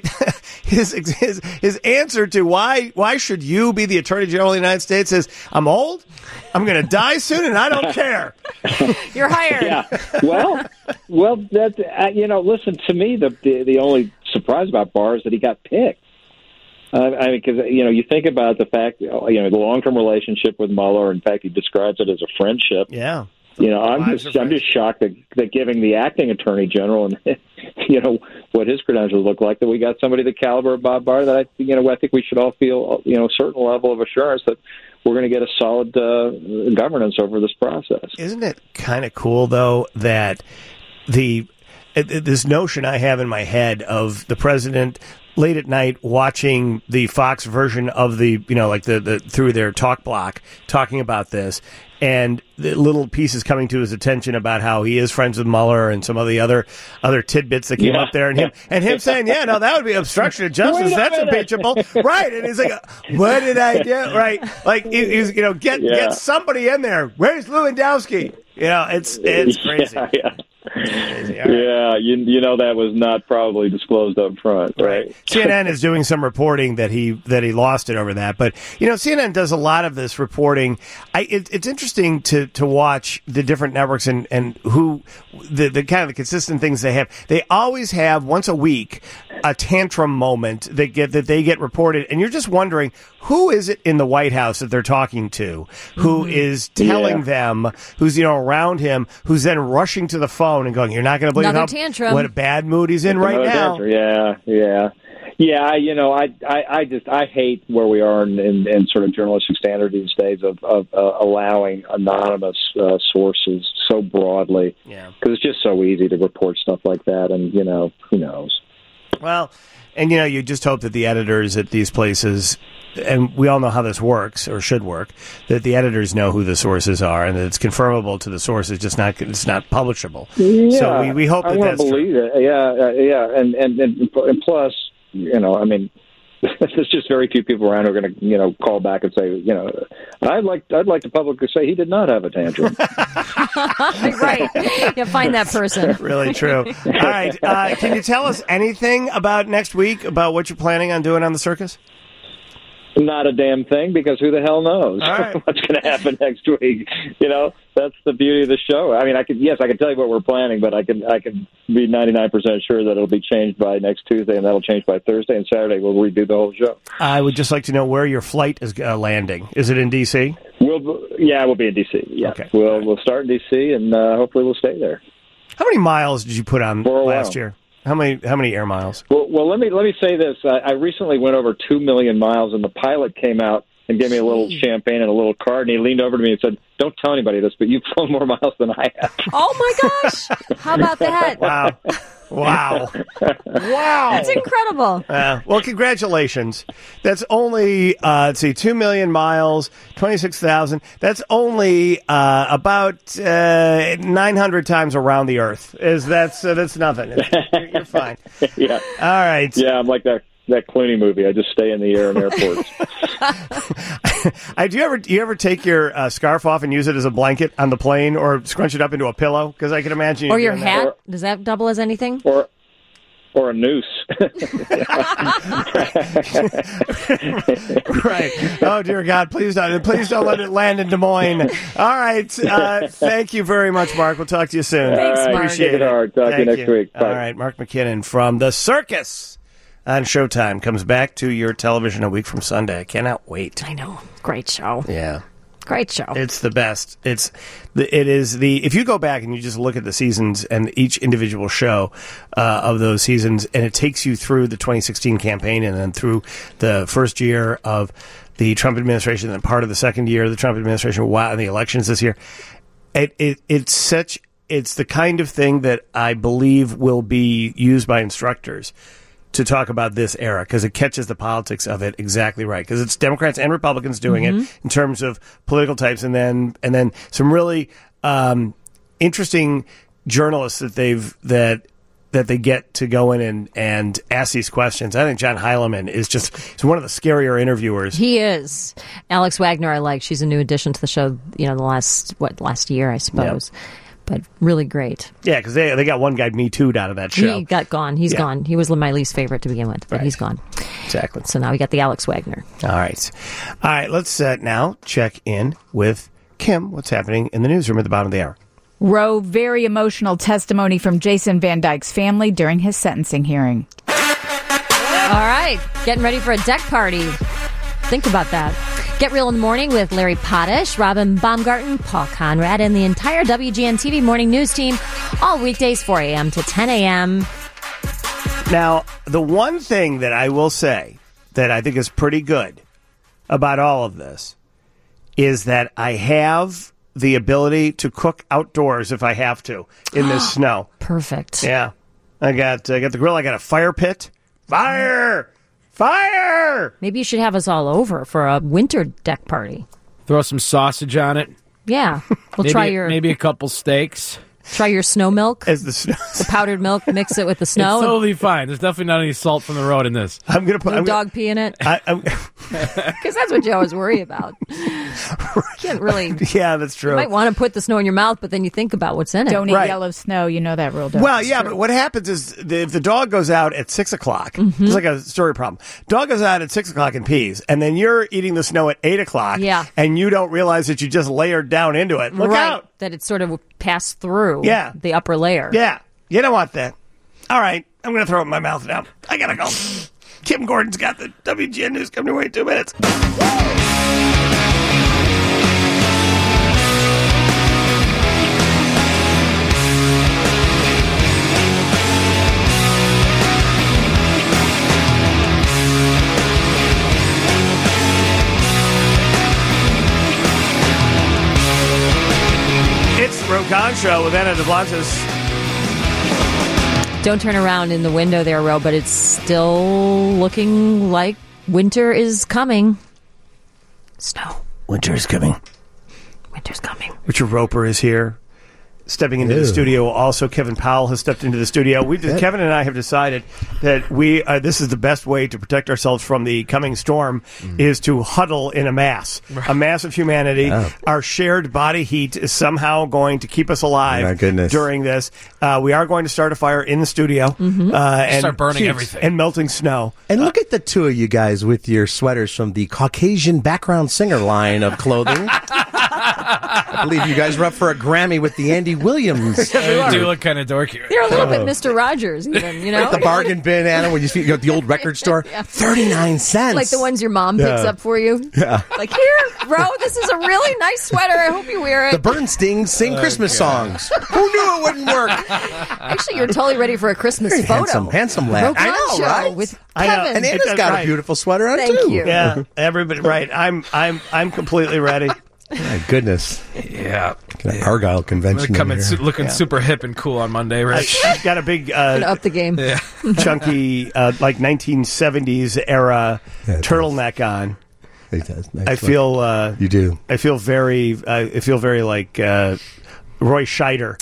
his his his answer to why why should you be the Attorney General of the United States is, I'm old, I'm going to die soon, and I don't care. You're hired. Yeah. Well, well, that uh, you know, listen to me. The, the the only surprise about Barr is that he got picked. Uh, I mean, because you know, you think about the fact, you know, the long-term relationship with Mueller. In fact, he describes it as a friendship. Yeah. You know, I'm just I'm just shocked that, that giving the acting Attorney General and you know what his credentials look like, that we got somebody the caliber of Bob Barr. That I you know I think we should all feel you know a certain level of assurance that we're going to get a solid uh, governance over this process. Isn't it kind of cool though that the this notion I have in my head of the president late at night watching the Fox version of the, you know, like the, the through their talk block talking about this, and the little pieces coming to his attention about how he is friends with Mueller and some of the other other tidbits that came yeah. up there, and him and him saying, yeah, no, that would be obstruction of justice. That's impeachable, right? And he's like, what did I do? Right? Like he's you know get yeah. get somebody in there. Where's Lewandowski? You know, it's it's crazy. Yeah, yeah. Yeah, you you know that was not probably disclosed up front, right? right? C N N is doing some reporting that he that he lost it over that, but you know C N N does a lot of this reporting. I it, it's interesting to to watch the different networks and and who the the kind of the consistent things they have. They always have once a week a tantrum moment that get that they get reported, and you're just wondering who is it in the White House that they're talking to, who mm-hmm. is telling yeah. them, who's you know around him, who's then rushing to the phone and going, you're not going to believe Another how, tantrum. what a bad mood he's in right now. Tantrum. Yeah, yeah. Yeah, I, you know, I, I, I just, I hate where we are in, in, in sort of journalistic standard these days of, of uh, allowing anonymous uh, sources so broadly. Yeah. Because it's just so easy to report stuff like that, and, you know, who knows. Well, and, you know, you just hope that the editors at these places, and we all know how this works, or should work, that the editors know who the sources are and that it's confirmable to the sources, just not it's not publishable. Yeah, so we, we hope that I that's believe true. it. Yeah, uh, yeah, and, and and and plus, you know, I mean, there's just very few people around who are going to, you know, call back and say, you know, I'd like I'd like to publicly say he did not have a tantrum. Right. Yeah, find that person. Really true. All right. Uh, can you tell us anything about next week, about what you're planning on doing on the circus? Not a damn thing, because who the hell knows All right. what's going to happen next week? You know, that's the beauty of the show. I mean, I could yes, I can tell you what we're planning, but I can I can be ninety-nine percent sure that it'll be changed by next Tuesday, and that'll change by Thursday, and Saturday we'll redo the whole show. I would just like to know where your flight is uh, landing. Is it in D C? We'll yeah, we'll be in D C. Yeah, Okay. we'll we'll start in D C, and uh, hopefully we'll stay there. How many miles did you put on For a last while. year? How many how many air miles? Well, well, let me let me say this. I, I recently went over two million miles, and the pilot came out and gave me a little champagne and a little card, and he leaned over to me and said, "Don't tell anybody this, but you've flown more miles than I have." Oh, my gosh. How about that? Wow. Wow. Wow. That's incredible. Uh, well, congratulations. That's only, uh, let's see, two million miles, twenty-six thousand. That's only uh, about uh, nine hundred times around the Earth. Is That's uh, that's nothing. It's- you're, you're fine. Yeah, All right. yeah, I'm like that that Clooney movie. I just stay in the air in airports. I, do you ever do you ever take your uh, scarf off and use it as a blanket on the plane, or scrunch it up into a pillow? Because I can imagine. you Or your doing that. hat. Does that double as anything? or or a noose. Right. Oh dear God! Please don't. Please don't let it land in Des Moines. All right. Uh, thank you very much, Mark. We'll talk to you soon. Thanks, All right, Mark. Appreciate take it hard. Talk to you Thank next week. Bye. All right, Mark McKinnon from the Circus on Showtime comes back to your television a week from Sunday. I cannot wait. I know. Great show. Yeah. Great show. It's the best. It's the, it is the if you go back and you just look at the seasons and each individual show uh, of those seasons, and it takes you through the twenty sixteen campaign and then through the first year of the Trump administration and part of the second year of the Trump administration, wow, and the elections this year. It, it it's such it's the kind of thing that I believe will be used by instructors to talk about this era, because it catches the politics of it exactly right. Because it's Democrats and Republicans doing Mm-hmm. it in terms of political types, and then and then some really um, interesting journalists that they've that that they get to go in and, and ask these questions. I think John Heilemann is just he's one of the scarier interviewers. He is. Alex Wagner, I like. She's a new addition to the show, you know, the last, what, last year, I suppose. But really great. Yeah, because they they got one guy Me Too'd out of that show. He got gone. He's Yeah. gone. He was my least favorite to begin with, but Right. he's gone. Exactly. So now we got the Alex Wagner. All right. All right, let's uh, now check in with Kim. What's happening in the newsroom at the bottom of the hour? Roe, very emotional testimony from Jason Van Dyke's family during his sentencing hearing. All right. Getting ready for a deck party. Think about that. Get Real in the Morning with Larry Potash, Robin Baumgarten, Paul Conrad, and the entire W G N T V morning news team all weekdays four a.m. to ten a.m. Now, the one thing that I will say that I think is pretty good about all of this is that I have the ability to cook outdoors if I have to in this snow. Perfect. Yeah. I got I got the grill. I got a fire pit. Fire! Fire! Maybe you should have us all over for a winter deck party. Throw some sausage on it. Yeah. We'll Maybe, try your maybe a couple steaks. try your snow milk. As the snow. The powdered milk, mix it with the It's snow. totally fine. There's definitely not any salt from the road in this. I'm gonna put. No I'm gonna- dog pee in it. I, I'm, Because that's what you always worry about. You can't really. You yeah, that's true. might want to put the snow in your mouth, but then you think about what's in it. Don't eat Right. yellow snow. You know that rule, don't Well, you? yeah, but what happens is the, if the dog goes out at six o'clock, Mm-hmm. it's like a story problem. Dog goes out at six o'clock and pees, and then you're eating the snow at eight o'clock, Yeah. and you don't realize that you just layered down into it. Look right. out! That it sort of passed through Yeah. the upper layer. Yeah, you don't want that. All right, I'm going to throw it in my mouth now. I gotta go. Kim Gordon's got the W G N News coming your way in two minutes. It's the Rogan Show with Anna DeBlantis. Don't turn around in the window there, Ro, but it's still looking like winter is coming. Snow. Winter is coming. Winter's coming. Richard Roper is here. stepping into the Ew. studio. Also, Kevin Powell has stepped into the studio. We, That- Kevin and I have decided that we uh, this is the best way to protect ourselves from the coming storm is to huddle in a mass, a mass of humanity. Oh. Our shared body heat is somehow going to keep us alive My goodness. during this. Uh, we are going to start a fire in the studio uh, and Start burning heat everything. and melting snow. And look at the two of you guys with your sweaters from the Caucasian background singer line of clothing. I believe you guys were up for a Grammy with the Andy Williams. You do look kind of dorky. Right? You're a little bit Mister Rogers, even, you know? The bargain bin, Anna, when you see you go to the old record store, Yeah. thirty-nine cents. Like the ones your mom picks Yeah. up for you. Yeah. Like, here, bro, this is a really nice sweater. I hope you wear The it. Bernsteins sing Christmas songs. Who knew it wouldn't work? Actually, you're totally ready for a Christmas Very photo. handsome, handsome lad. Rogue I know, One show right? with I know. Kevin. And It Anna's does- got right. a beautiful sweater on Thank too. you. Yeah, everybody, right. I'm, I'm, I'm completely ready. My goodness. Yeah. An Argyle convention. We're coming in su- here. looking super hip and cool on Monday, I, Rich. I've got a big, Gonna uh, up the game. chunky, uh, like nineteen seventies era Yeah, it turtleneck on. It does. Nice I one. feel, uh, You do. I feel very, uh, I feel very like uh, Roy Scheider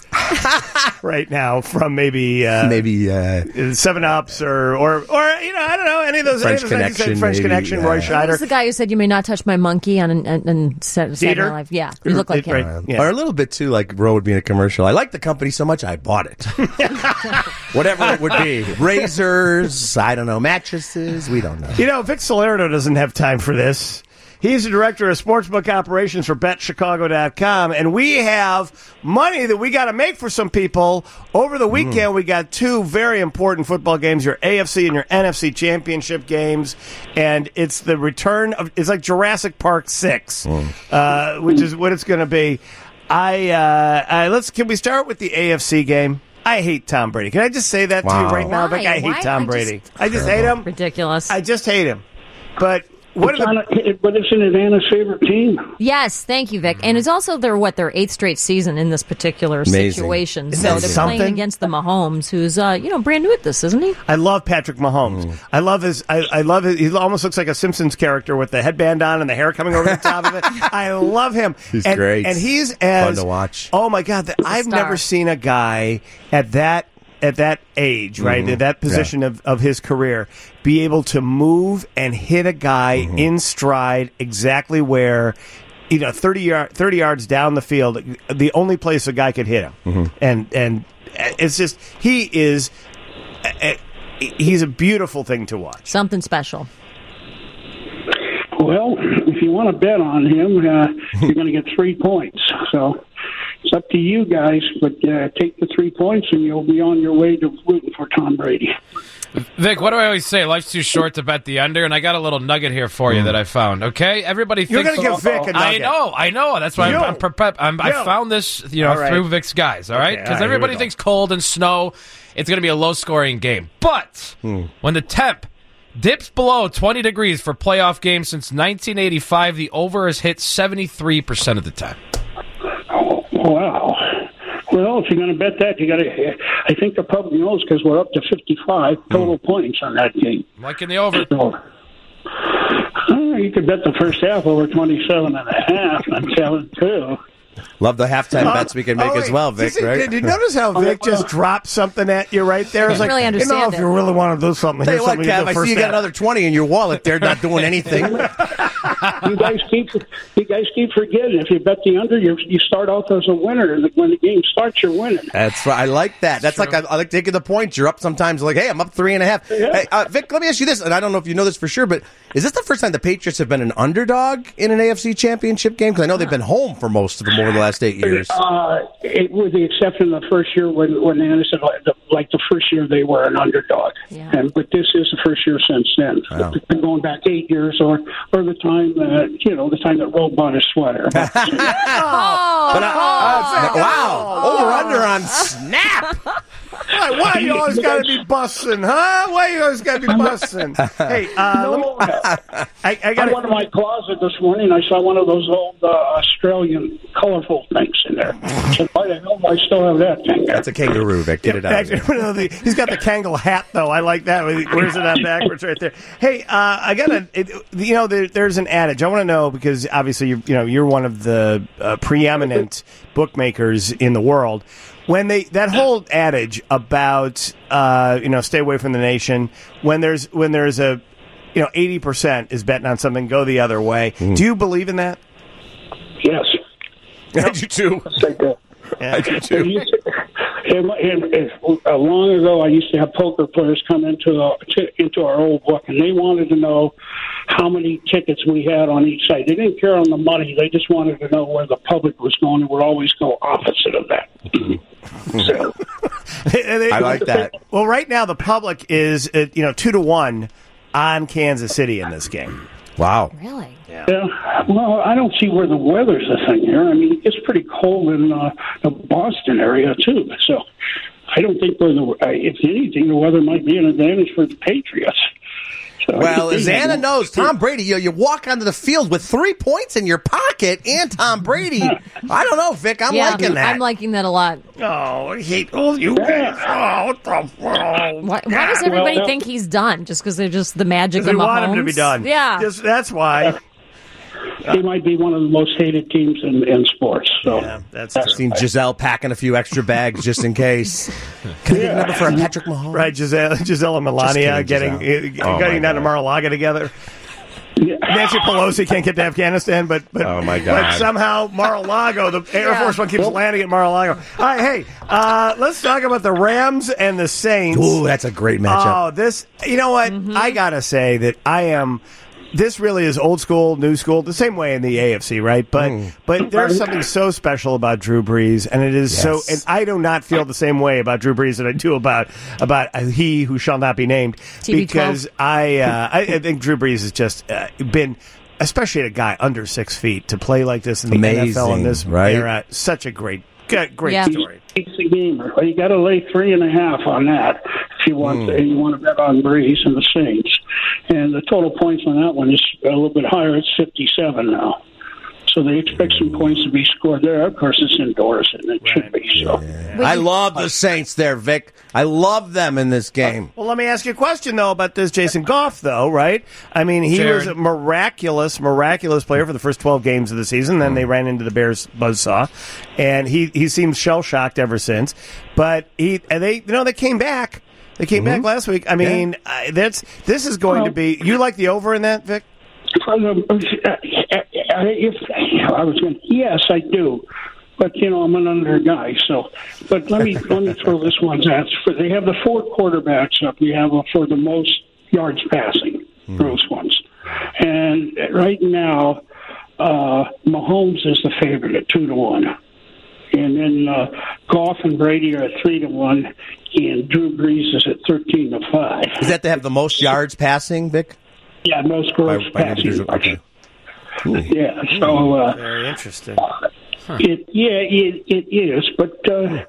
right now from maybe uh, Maybe uh, Seven Ups or, or, or you know, I don't know any of those. French any of those nineteen seventies Connection, French maybe, Connection, yeah. Roy Who's Scheider. the guy who said you may not touch my monkey on an, an, an Saturday Dieter? Night Live? Yeah, you look like him. Right. uh, Yeah. or a little bit too like Roe would be in a commercial. I like the company so much I bought it. Whatever it would be. Razors, I don't know, mattresses, we don't know. You know, Vic Salerno doesn't have time for this. He's the director of sportsbook operations for Bet Chicago dot com, and we have money that we got to make for some people. Over the weekend, we got two very important football games, your A F C and your N F C championship games, and it's the return of, it's like Jurassic Park six, uh, which is what it's going to be. I, uh, I, let's, can we start with the A F C game? I hate Tom Brady. Can I just say that to Wow. you right now, Why? Vic? I hate Why? Tom I Brady. just- I just hate him. Ridiculous. I just hate him. But what It's are the on a- but isn't it Anna's favorite team? Yes, thank you, Vic. And it's also their what their eighth straight season in this particular Amazing. situation. Isn't so that they're something? playing against the Mahomes, who's uh, you know brand new at this, isn't he? I love Patrick Mahomes. I love his. I, I love his. He almost looks like a Simpsons character with the headband on and the hair coming over the top of it. I love him. He's and, great. and he's as Fun to watch. Oh my god! The, I've star. never seen a guy at that at that age, right, at that position of, of his career, be able to move and hit a guy in stride exactly where. You know, thirty, yard, thirty yards down the field, the only place a guy could hit him, and and it's just he is. Uh, he's a beautiful thing to watch. Something special. Well, if you want to bet on him, uh, you're going to get three points. So it's up to you guys, but uh, take the three points and you'll be on your way to rooting for Tom Brady. Vic, what do I always say? Life's too short to bet the under, and I got a little nugget here for you that I found. Okay, everybody You're thinks going to give Vic a I nugget. know, I know. That's why You. I'm, I'm, prep- I'm I You. found this, you know, All right. through Vic's guys. All right, Okay, because all right, here we everybody go. thinks cold and snow. It's going to be a low-scoring game, but when the temp dips below twenty degrees for playoff games since nineteen eighty-five, the over has hit seventy-three percent of the time. Oh, wow. Well, if you're going to bet that, you got to. I think the public knows because we're up to fifty-five total points on that game. I'm liking the over. So, uh, you could bet the first half over twenty-seven and a half. I'm telling too. Love the halftime bets we can make Oh, as wait. well, Vic, Did you- right? Did you notice how Vic just dropped something at you right there? It's like, really you know, understand if it. you really want to do something, Tell here's you what, something you Kev, do I first see you got half. another twenty in your wallet there, not doing anything. You guys keep you guys keep forgetting. If you bet the under, you you start off as a winner, and when the game starts, you're winning. That's right. I like that. That's like I, I like taking the points. You're up sometimes. Like, hey, I'm up three and a half. Yeah. Hey, uh, Vic, let me ask you this, and I don't know if you know this for sure, but is this the first time the Patriots have been an underdog in an A F C Championship game? Because I know they've been home for most of them over the last eight years. Uh, it, with the exception of the first year when when Anderson, like the, like the first year they were an underdog, Yeah. and but this is the first year since then. Wow. Been going back eight years, or or the time that you know the time that Roe bought his sweater. Oh, But, uh, uh, wow, over under on snap. Why, why you always got to be bussing, huh? Why you always got to be bussing? Hey, uh, let me, No, I, I I got went to my closet this morning. I saw one of those old uh, Australian colorful things in there. I said, why the hell do I still have that thing there? That's a kangaroo, Vic. Get it out. He's got the Kangol hat, though. I like that. Where's it on backwards right there? Hey, uh, I got to, you know, there, there's an adage. I want to know, because obviously, you're, you know, you're one of the uh, preeminent bookmakers in the world. When they that whole adage about uh, you know, stay away from the nation, when there's when there's a you know eighty percent is betting on something, go the other way. Mm. Do you believe in that? Yes. I do too. Yeah. I do too. And, and, and, uh, long ago, I used to have poker players come into uh, to, into our old book, and they wanted to know how many tickets we had on each side. They didn't care on the money; they just wanted to know where the public was going, and would always go opposite of that. So, I like that. Well, right now the public is uh, you know two to one on Kansas City in this game. Wow. Really? Yeah. yeah. Well, I don't see where the weather's a thing here. I mean, it's pretty cold in uh, the Boston area, too. So I don't think we're the, uh, if anything, the weather might be an advantage for the Patriots. So well, as Anna knows, Tom Brady, you, you walk onto the field with three points in your pocket and Tom Brady. I don't know, Vic. I'm yeah, liking that. I'm liking that a lot. Oh, I hate all you guys. Oh, what the Why, why does everybody well, think he's done? Just because they're just the magic of we Mahomes? want him to be done. Yeah. Just, that's why. They might be one of the most hated teams in, in sports. So yeah, that's I've seen Giselle packing a few extra bags just in case. Can I get a number for a Patrick Mahomes? Right, Giselle, Giselle and Melania kidding, getting Giselle. uh, Oh, getting my down to God. Mar-a-Lago together. Yeah. Nancy Pelosi can't get to Afghanistan, but but, Oh, my but God. somehow Mar-a-Lago, the Air Yeah. Force One keeps landing at Mar-a-Lago. All right, hey, uh, let's talk about the Rams and the Saints. Ooh, that's a great matchup. Oh, this, you know what? I got to say that I am, this really is old school, new school, the same way in the A F C, right? But Mm. but there's something so special about Drew Brees, and it is so, Yes. and I do not feel the same way about Drew Brees that I do about about uh, he who shall not be named, T B twelve. because I, uh, I I think Drew Brees has just uh, been, especially a guy under six feet, to play like this in the N F L in Amazing, this right? era. Such a great, great Yeah. story. He's a gamer. Well, you got to lay three and a half on that if you want. To, you want to bet on Breeze and the Saints, and the total points on that one is a little bit higher. It's fifty-seven now, so they expect some points to be scored there. Of course, it's indoors, and it should be so. I love the Saints there, Vic. I love them in this game. Well, let me ask you a question, though, about this Jason Goff, though, right? I mean, he Jared. was a miraculous, miraculous player for the first twelve games of the season. Then they ran into the Bears buzzsaw, and he, he seems shell-shocked ever since. But he, and they, you know, they came back. They came back last week. I mean, uh, that's this is going to be. You like the over in that, Vic? Um, uh, If I was going, yes, I do. But you know, I'm an under guy, so. But let me let me throw this one out. For they have the four quarterbacks up. We have uh, for the most yards passing, gross ones, and right now, uh, Mahomes is the favorite at two to one, and then uh, Goff and Brady are at three to one, and Drew Brees is at thirteen to five. Is that to have the most yards passing, Vic? Yeah, most gross By- by passing. individual- okay. Yeah, so. Uh, Very interesting. It, yeah, it, it is, but uh,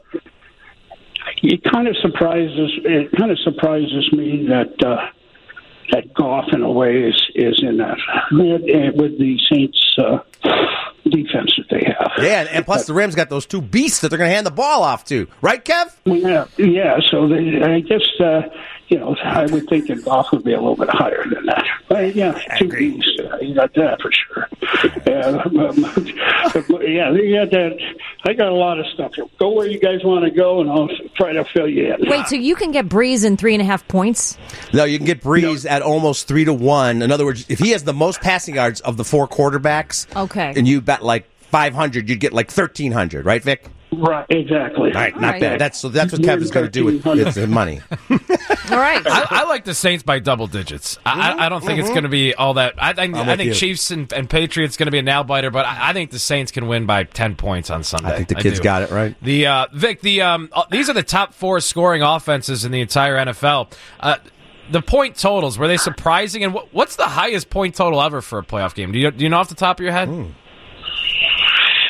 it kind of surprises it kind of surprises me that uh, that Goff, in a way, is is in that with the Saints' uh, defense that they have. Yeah, and, and plus the Rams got those two beasts that they're going to hand the ball off to, right, Kev? Yeah, yeah. So they, I guess uh, you know I would think that Goff would be a little bit higher than that. But yeah, two beats, uh, you got that for sure. Yeah, um, yeah, they got that. I got a lot of stuff. Go where you guys want to go, and I'll try to fill you in. Wait, so you can get Breeze in three and a half points? No, you can get Breeze at almost three to one. In other words, if he has the most passing yards of the four quarterbacks, Okay. and you bet like five hundred, you'd get like thirteen hundred, right, Vic? Right, exactly. All right, not Right. bad. That's so that's what Kevin's going to do with with the money. All right. I, I like the Saints by double digits. I, I, I don't think it's going to be all that. I think I'm I with think you. Chiefs and, and Patriots going to be a nail biter, but I, I think the Saints can win by ten points on Sunday. I think the kids do. got it right. The uh, Vic, the um, uh, these are the top four scoring offenses in the entire N F L. Uh, the point totals, were they surprising? And what, what's the highest point total ever for a playoff game? Do you do you know off the top of your head?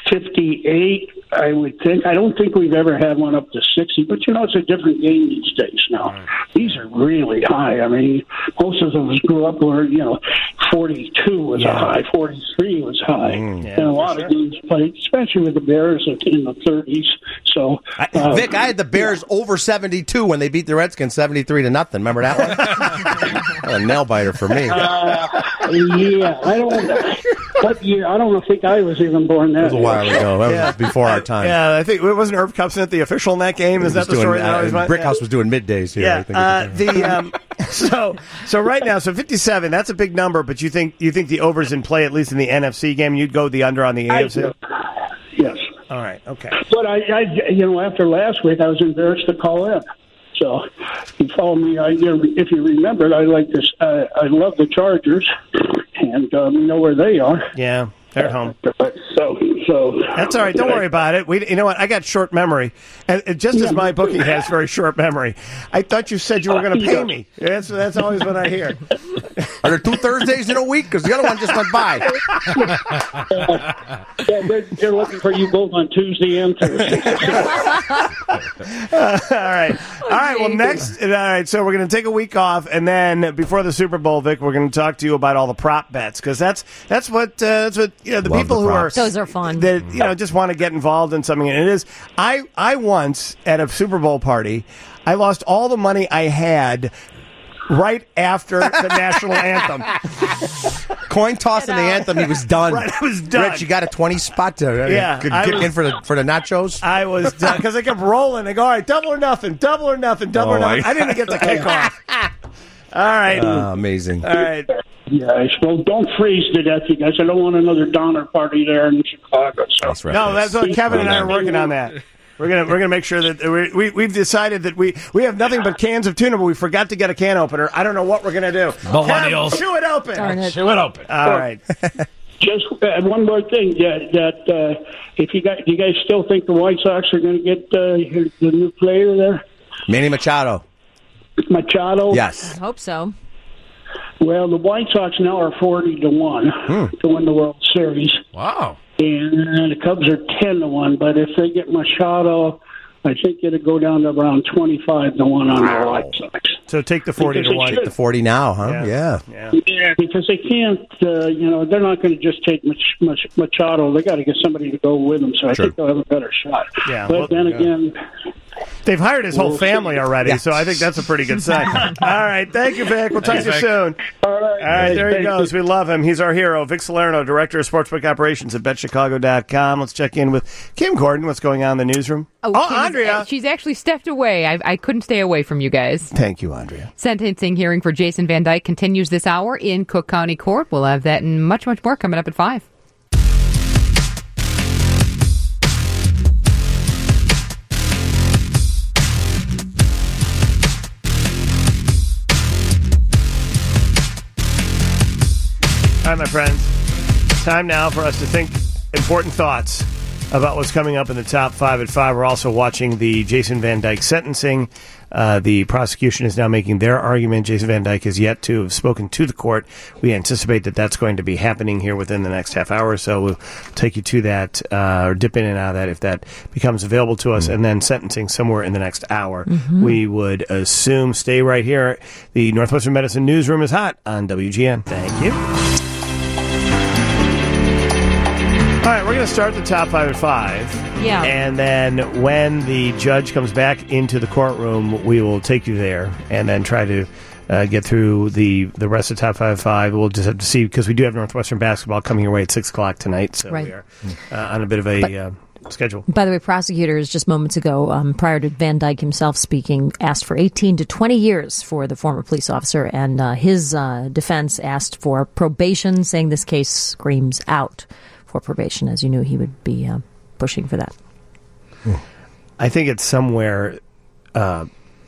fifty-eight, I would think. I don't think we've ever had one up to sixty, but, you know, it's a different game these days now. These are really high. I mean, most of us grew up where, you know, forty-two was Yeah. a high, forty-three was high. Mm, yeah, and a lot for of games played, especially with the Bears in the thirties. So, I, uh, Vic, I had the Bears over seventy-two when they beat the Redskins seventy-three to nothing. Remember that one? A nail biter for me. Uh, yeah, I don't. What year? I don't think I was even born that. It was a while year. ago. That Yeah. was before our time. Yeah, I think it wasn't Herb Cupson the official in that game. Is He that was the doing, story? that I uh, always went- Brickhouse yeah. was doing middays here. I Yeah, think, uh, at the time. the um, so so right now, so fifty-seven. That's a big number, but you think you think the over's in play at least in the N F C game. You'd go the under on the I A F C. do. Yes. All right, okay. But I, I, you know, after last week, I was embarrassed to call in. So, you follow me. I, you know, if you remembered, I like this. Uh, I love the Chargers, and um, you know where they are. Yeah, they're at home. So, so That's all right. Don't worry about it. We, you know what? I got short memory, and and just as my booking has very short memory. I thought you said you were going to pay me. That's that's always what I hear. Are there two Thursdays in a week? Because the other one just went by. Yeah, they're, they're looking for you both on Tuesday and Thursday. all right. All right. Well, next. All right. So we're going to take a week off, and then before the Super Bowl, Vic, we're going to talk to you about all the prop bets because that's that's what uh, that's what you know the Love people the who are props. Those are fun. that you know just want to get involved in something. And it is. I I once at a Super Bowl party, I lost all the money I had right after the national anthem. Coin toss in the anthem, he was done. Right, I was done. Rich, you got a twenty spot to uh, Yeah, could I kick was- in for the for the nachos. I was done because I kept rolling. I go, all right, double or nothing, double or nothing, double Oh, or nothing. I- I didn't get the kickoff. All right. Uh, amazing. All right. Yeah, well, don't freeze to death, you guys. I don't want another Donner party there in Chicago. So. Nice No, reference. that's what Kevin and I are working on that. We're gonna we're gonna make sure that we, we we've decided that we we have nothing but cans of tuna, but we forgot to get a can opener. I don't know what we're gonna do. Millennials. Kev, chew it open. Darn it. Chew it open. All right. Just uh, one more thing that, that uh, if you guys, you guys still think the White Sox are going to get uh, the new player there, Manny Machado. Machado? Yes. I hope so. Well, the White Sox now are forty to one to win the World Series, Wow. and the Cubs are ten to one. But if they get Machado, I think it'll go down to around twenty-five to one on the White Sox. So take the forty Because to they one. should. The forty now, huh? Yeah. Yeah. Yeah. Yeah, because they can't, uh, you know, they're not going to just take Mach- Mach- Machado. They got to get somebody to go with them. So I Sure. think they'll have a better shot. Yeah, but well, then yeah. again, They've hired his whole We'll family see. already, Yeah. so I think that's a pretty good sign. All right. Thank you, Vic. We'll talk to you Vic. soon. all right, All right, there he thank goes. We love him. He's our hero. Vic Salerno, Director of Sportsbook Operations at Bet Chicago dot com. Let's check in with Kim Gordon. What's going on in the newsroom? Oh, Oh, Kim is- Andrea. She's actually stepped away. I, I couldn't stay away from you guys. Thank you, Andrea. Sentencing hearing for Jason Van Dyke continues this hour in Cook County Court. We'll have that and much, much more coming up at five. All right, my friends. Time now for us to think important thoughts about what's coming up in the top five at five. We're also watching the Jason Van Dyke sentencing. Uh, the prosecution is now making their argument. Jason Van Dyke has yet to have spoken to the court. We anticipate that that's going to be happening here within the next half hour or so. We'll take you to that uh, or dip in and out of that if that becomes available to us. And then sentencing somewhere in the next hour. We would assume. Stay right here. The Northwestern Medicine Newsroom is hot on W G N. Thank you. All right, we're going to start the top five at five. Yeah. And then when the judge comes back into the courtroom, we will take you there and then try to uh, get through the, the rest of top five at five. We'll just have to see because we do have Northwestern basketball coming your way at six o'clock tonight. So Right. we are uh, on a bit of a uh, schedule. By the way, prosecutors just moments ago, um, prior to Van Dyke himself speaking, asked for eighteen to twenty years for the former police officer, and uh, his uh, defense asked for probation, saying this case screams out for probation. As you knew, he would be uh, pushing for that. I think it's somewhere uh,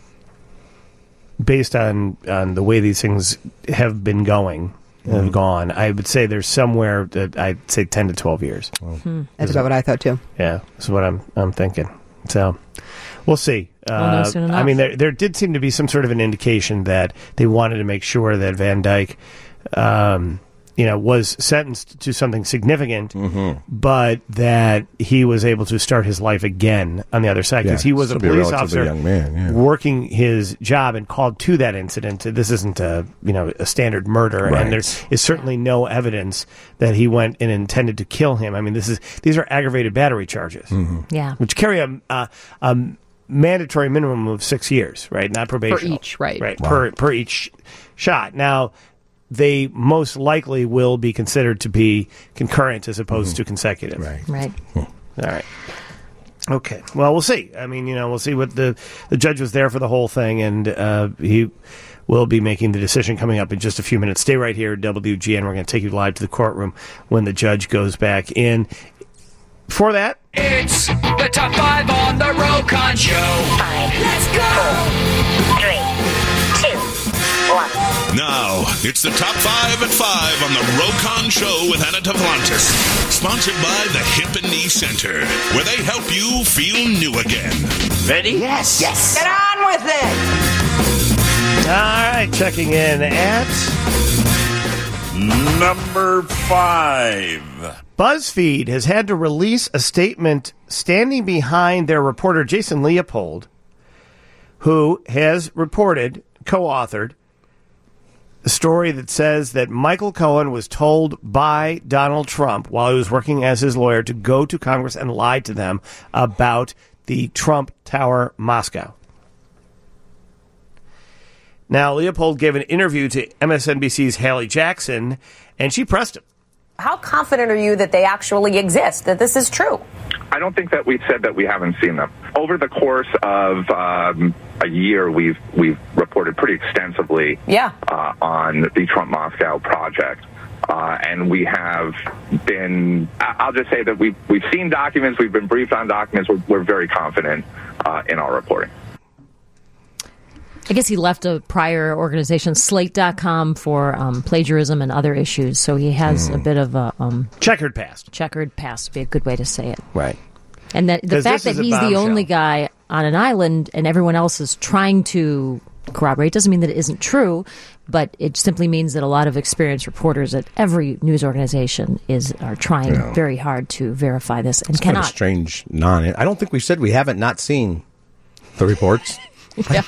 based on, on the way these things have been going, have gone. I would say there's somewhere that I'd say ten to twelve years. That's about what I thought, too. Yeah, that's what I'm I'm thinking. So we'll see. We'll know Uh, soon I enough. mean, there there did seem to be some sort of an indication that they wanted to make sure that Van Dyke um, you know, was sentenced to something significant, Mm-hmm. but that he was able to start his life again on the other side because Yeah, he was a still be a police relatively officer young man, yeah. working his job and called to that incident. This isn't a, you know, a standard murder, Right. and there is certainly no evidence that he went and intended to kill him. I mean, this is these are aggravated battery charges, Mm-hmm. Yeah. which carry a, a, a mandatory minimum of six years, right? Not probation. each, right. Right, Wow. per, per each shot. Now, they most likely will be considered to be concurrent as opposed to consecutive. Right. Right. All right. Okay. Well, we'll see. I mean, you know, we'll see what the the judge was there for the whole thing, and uh, he will be making the decision coming up in just a few minutes. Stay right here, W G N. We're going to take you live to the courtroom when the judge goes back in. Before that, It's the top five on the Rokon Show. Let's go. Three, two, one. Now, it's the top five at five on the Rokon Show with Anna Tavlantis. Sponsored by the Hip and Knee Center, where they help you feel new again. Ready? Yes. Yes. Get on with it. all right, checking in at Number five. BuzzFeed has had to release a statement standing behind their reporter Jason Leopold, who has reported, co-authored, a story that says that Michael Cohen was told by Donald Trump while he was working as his lawyer to go to Congress and lie to them about the Trump Tower Moscow. Now, Leopold gave an interview to M S N B C's Haley Jackson, and she pressed him. How confident are you that they actually exist, that this is true? I don't think that we've said that we haven't seen them. Over the course of um, a year, we've we've reported pretty extensively yeah. uh, on the Trump Moscow project. Uh, and we have been, I'll just say that we've, we've seen documents, we've been briefed on documents, we're, we're very confident uh, in our reporting. I guess he left a prior organization, Slate dot com, for um, plagiarism and other issues. So he has Mm. a bit of a um, checkered past. Checkered past would be a good way to say it. Right. And that, the 'Cause fact this that is a he's the only bombshell. guy on an island and everyone else is trying to corroborate doesn't mean that it isn't true, but it simply means that a lot of experienced reporters at every news organization is are trying Yeah. very hard to verify this and It's kind of cannot. a strange non. I don't think we said we haven't not seen the reports. Yeah.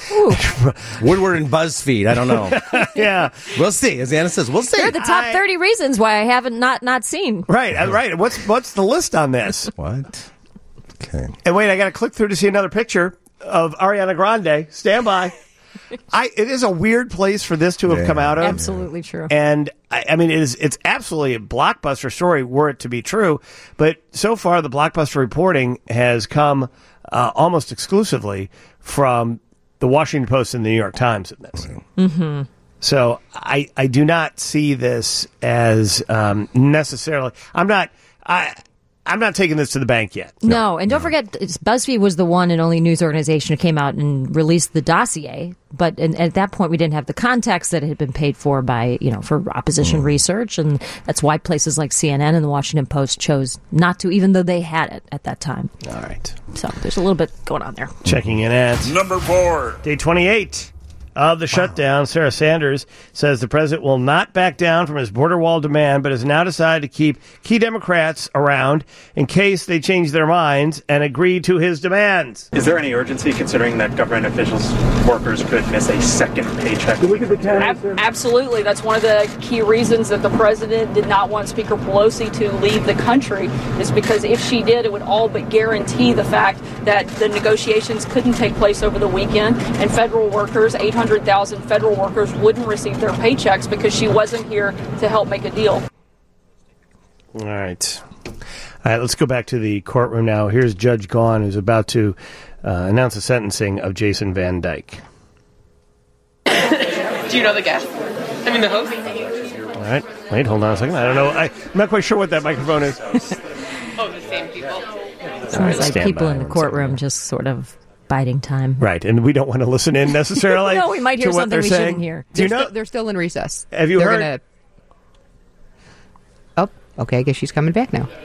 Woodward and BuzzFeed. I don't know. yeah. We'll see. As Anna says, we'll see. They're the top thirty reasons why I haven't not not seen. Right, uh, right. What's what's the list on this? What? Okay. And wait, I got to click through to see another picture of Ariana Grande. Stand by. I it is a weird place for this to have Yeah. come out of. Absolutely true. And I, I mean, it is it's absolutely a blockbuster story were it to be true. But so far, the blockbuster reporting has come uh, almost exclusively from the Washington Post and the New York Times in this. Mm-hmm. So I, I do not see this as um, necessarily. I'm not. I. I'm not taking this to the bank yet. No, and don't forget, it's- BuzzFeed was the one and only news organization who came out and released the dossier. But and at that point, we didn't have the context that it had been paid for by, you know, for opposition research, and that's why places like C N N and the Washington Post chose not to, even though they had it at that time. All right. So there's a little bit going on there. Checking in at number four. Day twenty-eight of the shutdown. Sarah Sanders says the president will not back down from his border wall demand, but has now decided to keep key Democrats around in case they change their minds and agree to his demands. Is there any urgency considering that government officials, workers could miss a second paycheck? Ab- absolutely. That's one of the key reasons that the president did not want Speaker Pelosi to leave the country, is because if she did, it would all but guarantee the fact that the negotiations couldn't take place over the weekend, and federal workers, eight hundred thousand federal workers, wouldn't receive their paychecks because she wasn't here to help make a deal. All right. All right, let's go back to the courtroom now. Here's Judge Gahn, who's about to uh, announce the sentencing of Jason Van Dyke. Do you know the guest? I mean, the host? All right. Wait, hold on a second. I don't know. I, I'm not quite sure what that microphone is. Oh, the same people. Sounds All right, like stand people by in the one courtroom just sort of biding time. Right, and we don't want to listen in necessarily. No, we might hear to what something they're we saying. shouldn't hear. Do you they're, know? still, they're still in recess. Have you they're heard? Gonna... Oh, okay. I guess she's coming back now.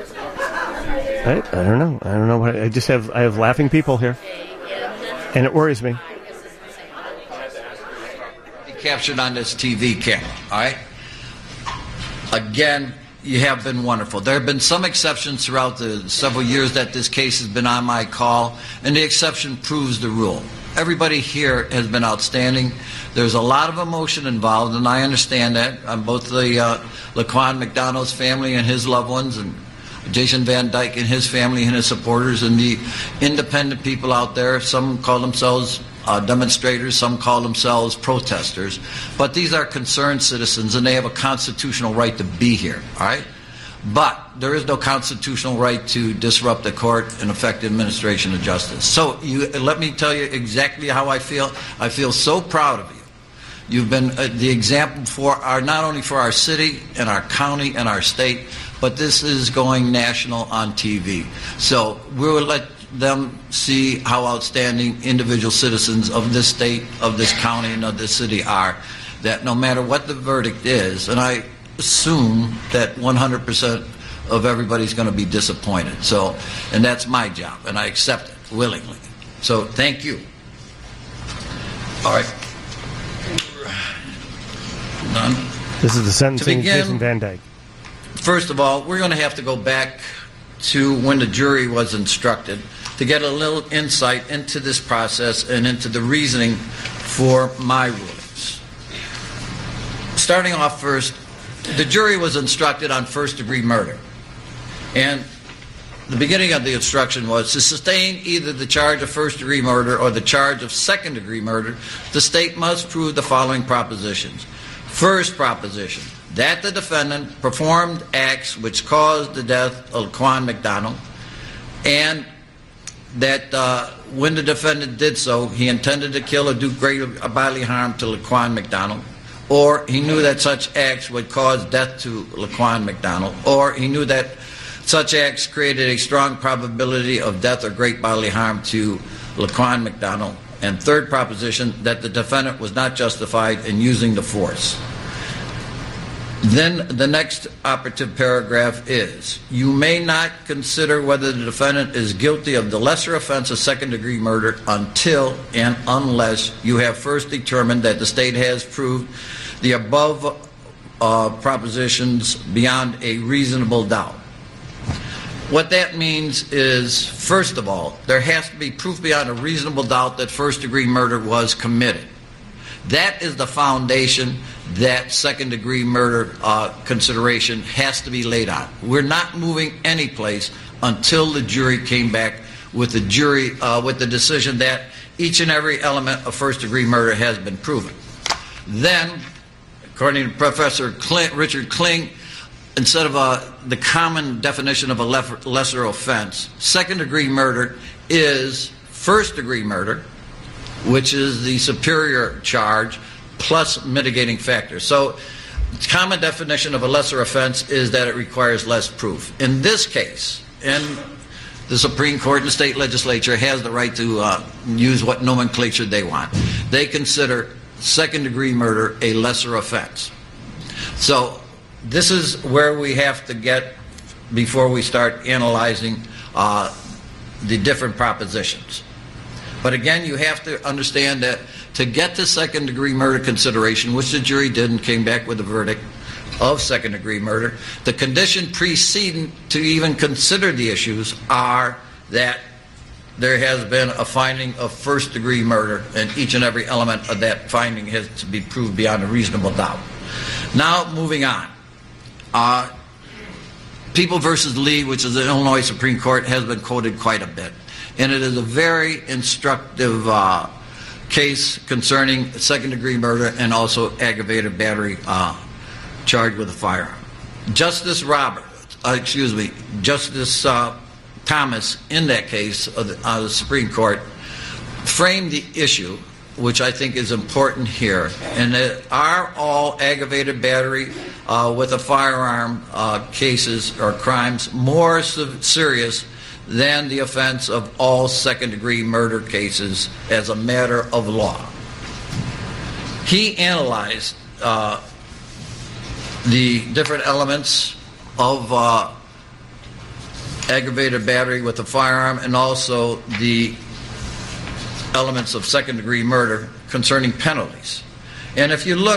I, I don't know. I don't know what I just have. I have laughing people here, and it worries me. Captured on this T V camera, all right? Again, you have been wonderful. There have been some exceptions throughout the several years that this case has been on my call, and the exception proves the rule. Everybody here has been outstanding. There's a lot of emotion involved, and I understand that. On both the uh, Laquan McDonald's family and his loved ones, and Jason Van Dyke and his family and his supporters, and the independent people out there. Some call themselves uh, demonstrators, some call themselves protesters. But these are concerned citizens, and they have a constitutional right to be here, all right? But there is no constitutional right to disrupt the court and affect the administration of justice. So you, let me tell you exactly how I feel. I feel so proud of you. You've been uh, the example for our, not only for our city and our county and our state, but this is going national on T V. So we will let them see how outstanding individual citizens of this state, of this county, and of this city are, that no matter what the verdict is, and I assume that one hundred percent of everybody's going to be disappointed. So, and that's my job, and I accept it willingly. So thank you. All right. None. This is the sentencing of begin, Jason Van Dyke. First of all, we're going to have to go back to when the jury was instructed to get a little insight into this process and into the reasoning for my rulings. Starting off first, the jury was instructed on first-degree murder. And the beginning of the instruction was to sustain either the charge of first-degree murder or the charge of second-degree murder, the state must prove the following propositions. First proposition, that the defendant performed acts which caused the death of Laquan McDonald, and that uh, when the defendant did so, he intended to kill or do great bodily harm to Laquan McDonald, or he knew that such acts would cause death to Laquan McDonald, or he knew that such acts created a strong probability of death or great bodily harm to Laquan McDonald. And third proposition, that the defendant was not justified in using the force. Then the next operative paragraph is, you may not consider whether the defendant is guilty of the lesser offense of second-degree murder until and unless you have first determined that the state has proved the above uh, propositions beyond a reasonable doubt. What that means is, first of all, there has to be proof beyond a reasonable doubt that first-degree murder was committed. That is the foundation that second-degree murder uh, consideration has to be laid on. We're not moving any place until the jury came back with the jury uh, with the decision that each and every element of first-degree murder has been proven. Then, according to Professor Kling, Richard Kling, instead of uh, the common definition of a lef- lesser offense, second-degree murder is first-degree murder, which is the superior charge, plus mitigating factors. So the common definition of a lesser offense is that it requires less proof. In this case, and the Supreme Court and the state legislature has the right to uh, use what nomenclature they want. They consider second-degree murder a lesser offense. So this is where we have to get before we start analyzing uh, the different propositions. But again, you have to understand that to get to second-degree murder consideration, which the jury did and came back with a verdict of second-degree murder, the condition preceding to even consider the issues are that there has been a finding of first-degree murder, and each and every element of that finding has to be proved beyond a reasonable doubt. Now, moving on. Uh, People versus Lee, which is the Illinois Supreme Court, has been quoted quite a bit. And it is a very instructive uh, case concerning second-degree murder and also aggravated battery uh, charged with a firearm. Justice Roberts, uh, excuse me, Justice uh, Thomas, in that case of the, uh, the Supreme Court, framed the issue, which I think is important here, and that are all aggravated battery uh, with a firearm uh, cases or crimes more serious than the offense of all second-degree murder cases as a matter of law. He analyzed uh, the different elements of uh, aggravated battery with a firearm and also the elements of second-degree murder concerning penalties. And if you look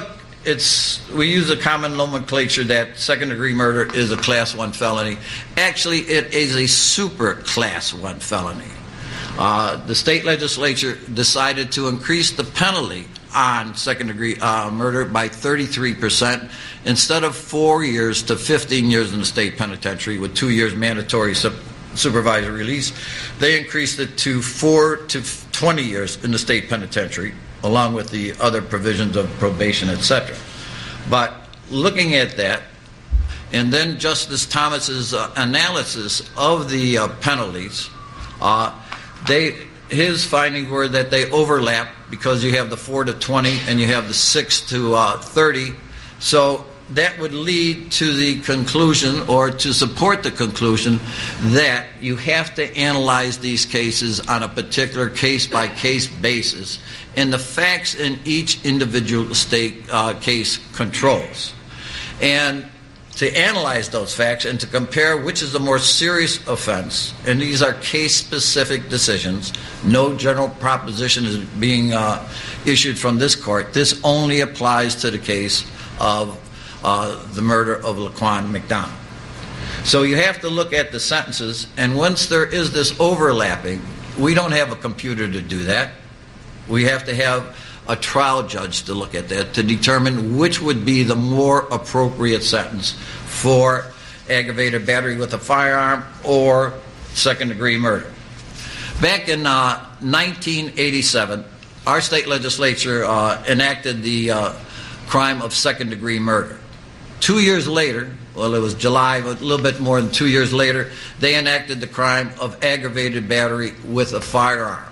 it's we use a common nomenclature that second-degree murder is a Class One felony. Actually, it is a super Class One felony. Uh, the state legislature decided to increase the penalty on second-degree uh, murder by thirty-three percent. Instead of four years to fifteen years in the state penitentiary with two years mandatory su- supervised release, they increased it to four to twenty years in the state penitentiary, along with the other provisions of probation, et cetera. But looking at that, and then Justice Thomas's uh, analysis of the uh, penalties, uh, they his findings were that they overlap because you have the four to twenty and you have the six to uh, thirty. So that would lead to the conclusion, or to support the conclusion, that you have to analyze these cases on a particular case-by-case basis, and the facts in each individual state uh, case controls. And to analyze those facts and to compare which is the more serious offense, and these are case-specific decisions, no general proposition is being uh, issued from this court. This only applies to the case of Uh, the murder of Laquan McDonald. So you have to look at the sentences, and once there is this overlapping, we don't have a computer to do that. We have to have a trial judge to look at that to determine which would be the more appropriate sentence for aggravated battery with a firearm or second-degree murder. Back in uh, nineteen eighty-seven, our state legislature uh, enacted the uh, crime of second-degree murder. Two years later, well, it was July, but a little bit more than two years later, they enacted the crime of aggravated battery with a firearm.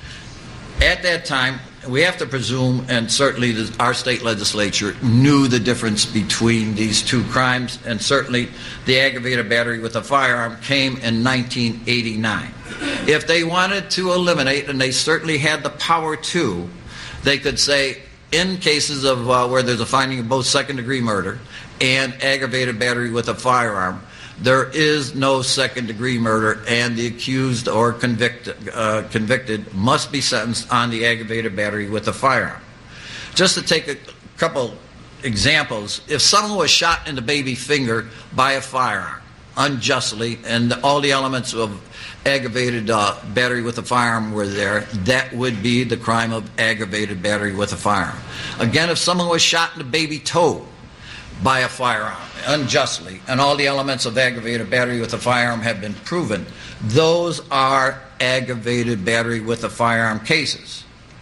At that time, we have to presume, and certainly the, our state legislature knew the difference between these two crimes, and certainly the aggravated battery with a firearm came in nineteen eighty-nine. If they wanted to eliminate, and they certainly had the power to, they could say, in cases of uh, where there's a finding of both second-degree murder and aggravated battery with a firearm, there is no second-degree murder, and the accused or convicted, uh, convicted must be sentenced on the aggravated battery with a firearm. Just to take a couple examples, if someone was shot in the baby finger by a firearm unjustly, and all the elements of aggravated uh, battery with a firearm were there, that would be the crime of aggravated battery with a firearm. Again, if someone was shot in the baby toe by a firearm unjustly, and all the elements of aggravated battery with a firearm have been proven, those are aggravated battery with a firearm cases.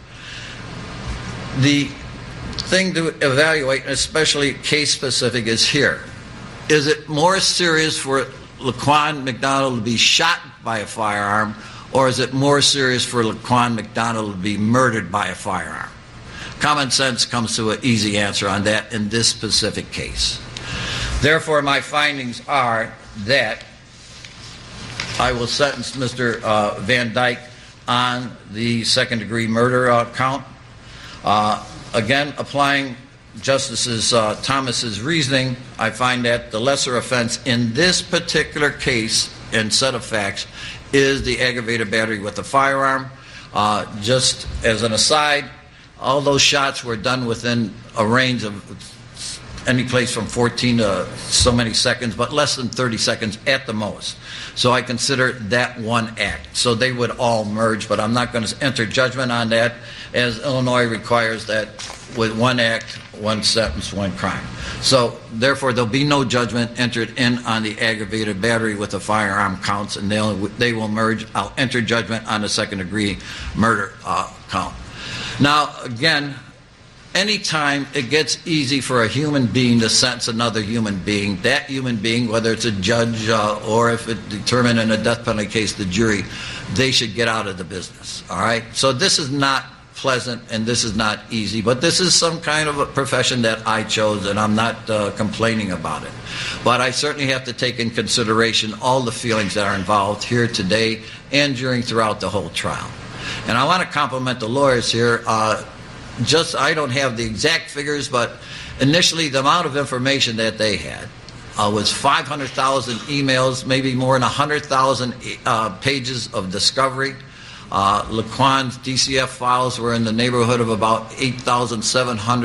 The thing to evaluate, especially case-specific, is here. Is it more serious for Laquan McDonald to be shot by a firearm, or is it more serious for Laquan McDonald to be murdered by a firearm? Common sense comes to an easy answer on that in this specific case. Therefore, my findings are that I will sentence Mister Uh, Van Dyke on the second-degree murder uh, count. Uh, again, applying Justice uh, Thomas's reasoning, I find that the lesser offense in this particular case and set of facts is the aggravated battery with a firearm. Uh, just as an aside, all those shots were done within a range of any place from fourteen to so many seconds, but less than thirty seconds at the most. So I consider that one act. So they would all merge, but I'm not going to enter judgment on that, as Illinois requires that with one act, one sentence, one crime. So therefore, there'll be no judgment entered in on the aggravated battery with a firearm counts, and they'll, they will merge. I'll enter judgment on the second-degree murder uh, count. Now, again, anytime it gets easy for a human being to sentence another human being, that human being, whether it's a judge uh, or if it determined in a death penalty case, the jury, they should get out of the business, all right? So this is not pleasant and this is not easy, but this is some kind of a profession that I chose, and I'm not uh, complaining about it. But I certainly have to take in consideration all the feelings that are involved here today and during throughout the whole trial. And I want to compliment the lawyers here. Uh, Just, I don't have the exact figures, but initially the amount of information that they had uh, was five hundred thousand emails, maybe more than one hundred thousand uh, pages of discovery. Uh, Laquan's D C F files were in the neighborhood of about eight thousand seven hundred.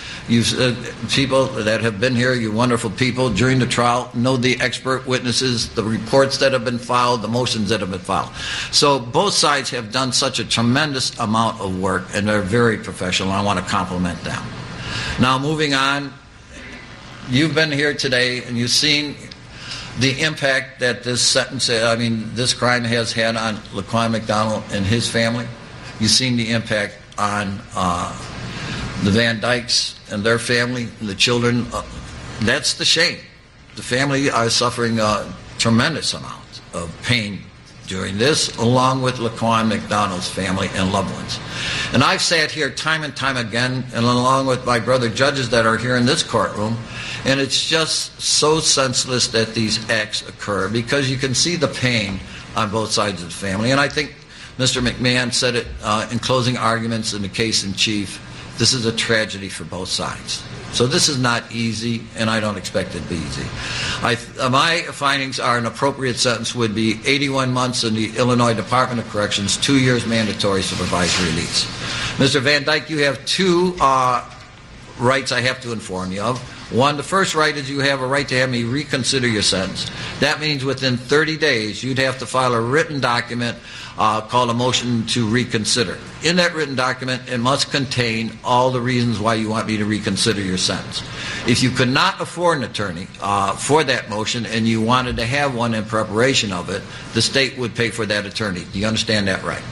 You uh, people that have been here, you wonderful people, during the trial, know the expert witnesses, the reports that have been filed, the motions that have been filed. So both sides have done such a tremendous amount of work, and they're very professional. I want to compliment them. Now, moving on, you've been here today, and you've seen the impact that this sentence, I mean, this crime has had on Laquan McDonald and his family. You've seen the impact on uh, the Van Dykes and their family, and the children. Uh, that's the shame. The family are suffering a tremendous amount of pain during this, along with Laquan McDonald's family and loved ones. And I've sat here time and time again, and along with my brother judges that are here in this courtroom, and it's just so senseless that these acts occur, because you can see the pain on both sides of the family. And I think Mister McMahon said it uh, in closing arguments in the case in chief. This is a tragedy for both sides. So this is not easy, and I don't expect it to be easy. I, uh, my findings are an appropriate sentence would be eighty-one months in the Illinois Department of Corrections, two years mandatory supervised release. Mister Van Dyke, you have two uh, rights I have to inform you of. One, the first right is you have a right to have me reconsider your sentence. That means within thirty days, you'd have to file a written document uh, called a motion to reconsider. In that written document, it must contain all the reasons why you want me to reconsider your sentence. If you could not afford an attorney uh, for that motion and you wanted to have one in preparation of it, the state would pay for that attorney. Do you understand that right?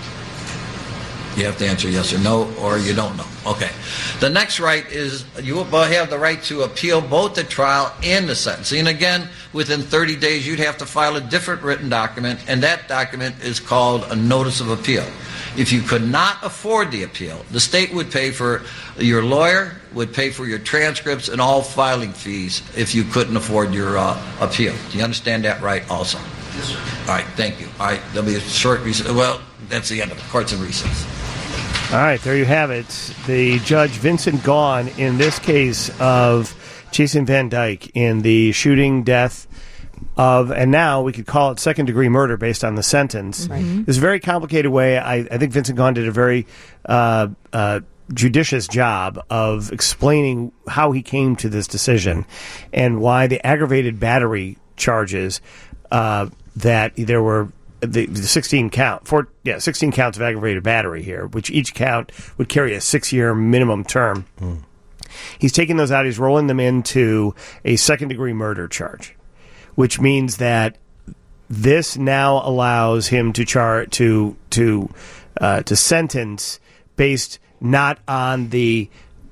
You have to answer yes or no, or you don't know. Okay. The next right is you will have the right to appeal both the trial and the sentencing. And again, within thirty days, you'd have to file a different written document, and that document is called a notice of appeal. If you could not afford the appeal, the state would pay for your lawyer, would pay for your transcripts and all filing fees if you couldn't afford your uh, appeal. Do you understand that right also? Yes, sir. All right, thank you. All right, there'll be a short recess. Well, that's the end of it. Court's in recess. All right, there you have it. The Judge Vincent Gaughan in this case of Jason Van Dyke in the shooting death of, and now we could call it second-degree murder based on the sentence. Right. Mm-hmm. It's a very complicated way. I, I think Vincent Gaughan did a very uh, uh, judicious job of explaining how he came to this decision and why the aggravated battery charges uh, that there were the, the sixteen count, four, yeah, sixteen counts of aggravated battery here, which each count would carry a six-year minimum term. Mm. He's taking those out. He's rolling them into a second-degree murder charge, which means that this now allows him to char to to uh, to sentence based not on the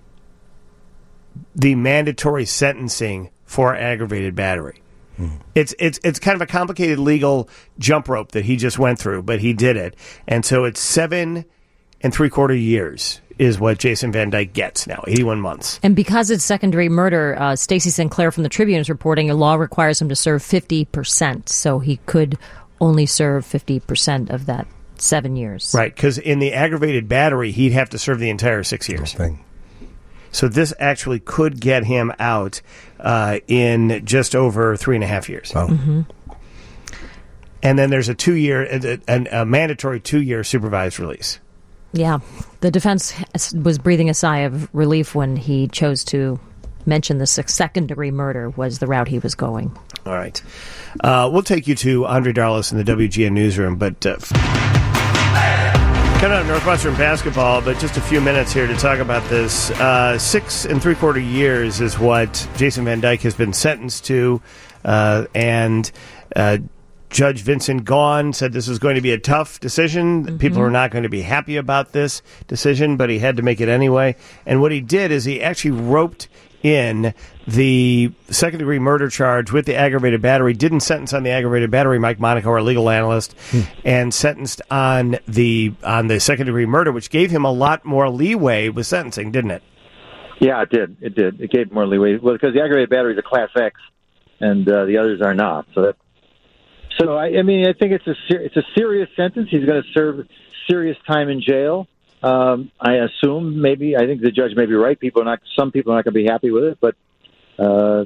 the mandatory sentencing for aggravated battery. Mm-hmm. It's it's it's kind of a complicated legal jump rope that he just went through, but he did it, and so it's seven and three quarter years is what Jason Van Dyke gets now, eighty-one months. And because it's secondary murder, uh, Stacey Sinclair from the Tribune is reporting a law requires him to serve fifty percent, so he could only serve fifty percent of that seven years. Right, because in the aggravated battery, he'd have to serve the entire six years. Thing. So this actually could get him out uh, in just over three and a half years. Wow. Mm-hmm. And then there's a two-year, a, a, a mandatory two-year supervised release. Yeah, the defense was breathing a sigh of relief when he chose to mention the second-degree murder was the route he was going. All right. Uh, we'll take you to Andre Darlis in the W G N newsroom, but uh, coming out of Northwestern basketball, but just a few minutes here to talk about this. Uh, six and three-quarter years is what Jason Van Dyke has been sentenced to, uh, and uh, Judge Vincent Gaughan said this was going to be a tough decision. Mm-hmm. People are not going to be happy about this decision, but he had to make it anyway. And what he did is he actually roped in the second-degree murder charge with the aggravated battery, didn't sentence on the aggravated battery, Mike Monaco, our legal analyst, hmm. and sentenced on the on the second-degree murder, which gave him a lot more leeway with sentencing, didn't it? Yeah, it did. It did. It gave more leeway. Well, because the aggravated battery is a Class X, and uh, the others are not. So that. So I, I mean, I think it's a ser- it's a serious sentence. He's going to serve serious time in jail. Um, I assume maybe I think the judge may be right. People are not. Some people are not going to be happy with it, but uh,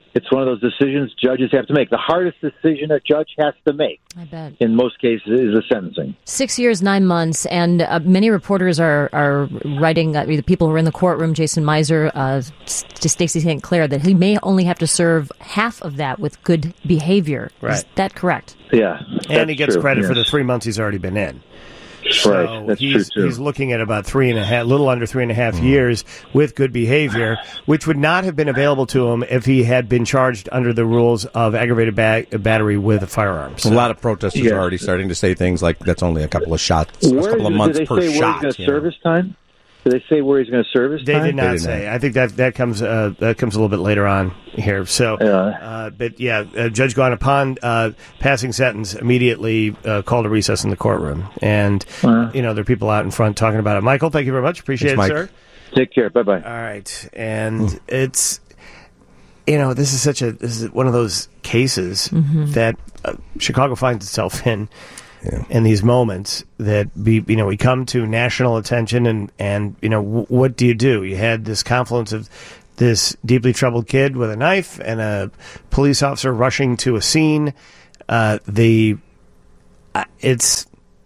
it's one of those decisions judges have to make. The hardest decision a judge has to make, I bet, in most cases, is the sentencing. Six years, nine months, and uh, many reporters are are writing. Uh, the people who are in the courtroom, Jason Meiser, uh, to Stacey Saint Clair, that he may only have to serve half of that with good behavior. Right. Is that correct? Yeah, and he gets true, credit yes. for the three months he's already been in. So right, that's he's, true too. he's looking at about three and a half, little under three and a half years with good behavior, which would not have been available to him if he had been charged under the rules of aggravated ba- battery with a firearm. A lot of protesters Yeah. are already starting to say things like that's only a couple of shots, a Where couple of is- months did they per say where shot. he's going to you know. serve his time? Did they say where he's going to serve his They time? did not They did say. not. I think that that comes uh, that comes a little bit later on here. So, uh, but yeah, uh, Judge Gawne, upon uh, passing sentence, immediately uh, called a recess in the courtroom, and you know there are people out in front talking about it. Michael, thank you very much. Appreciate Thanks, it, Mike. sir. Take care. Bye bye. All right, and it's you know this is such a this is one of those cases Mhm. that uh, Chicago finds itself in. In these moments that be, you know, we come to national attention and, and you know, w- what do you do? You had this confluence of this deeply troubled kid with a knife and a police officer rushing to a scene. Uh, the uh, it's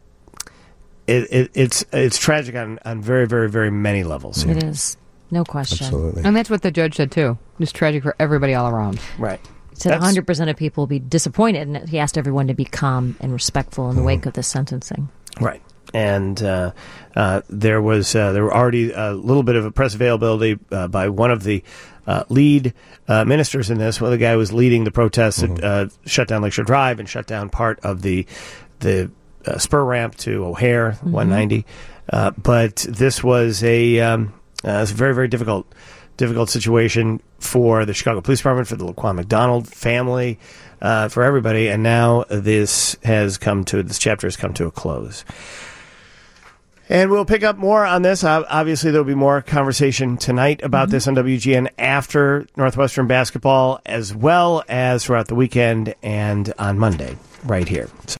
it, it, it's it's tragic on, on very, very, very many levels. It is. No question. And that's what the judge said, too. It's tragic for everybody all around. Right. He said one hundred percent of people will be disappointed, and he asked everyone to be calm and respectful in the wake of the sentencing. Right. And uh, uh, there was uh, there were already a little bit of a press availability uh, by one of the uh, lead uh, ministers in this. Well, the guy who was leading the protests that uh, shut down Lakeshore Drive and shut down part of the the uh, spur ramp to O'Hare, Mm-hmm. one ninety. Uh, but this was a um, uh, it was a very very difficult difficult situation for the Chicago Police Department, for the Laquan McDonald family, uh, for everybody. And now this has come to this chapter has come to a close. And we'll pick up more on this. Uh, obviously, there'll be more conversation tonight about this on W G N after Northwestern basketball, as well as throughout the weekend and on Monday right here. So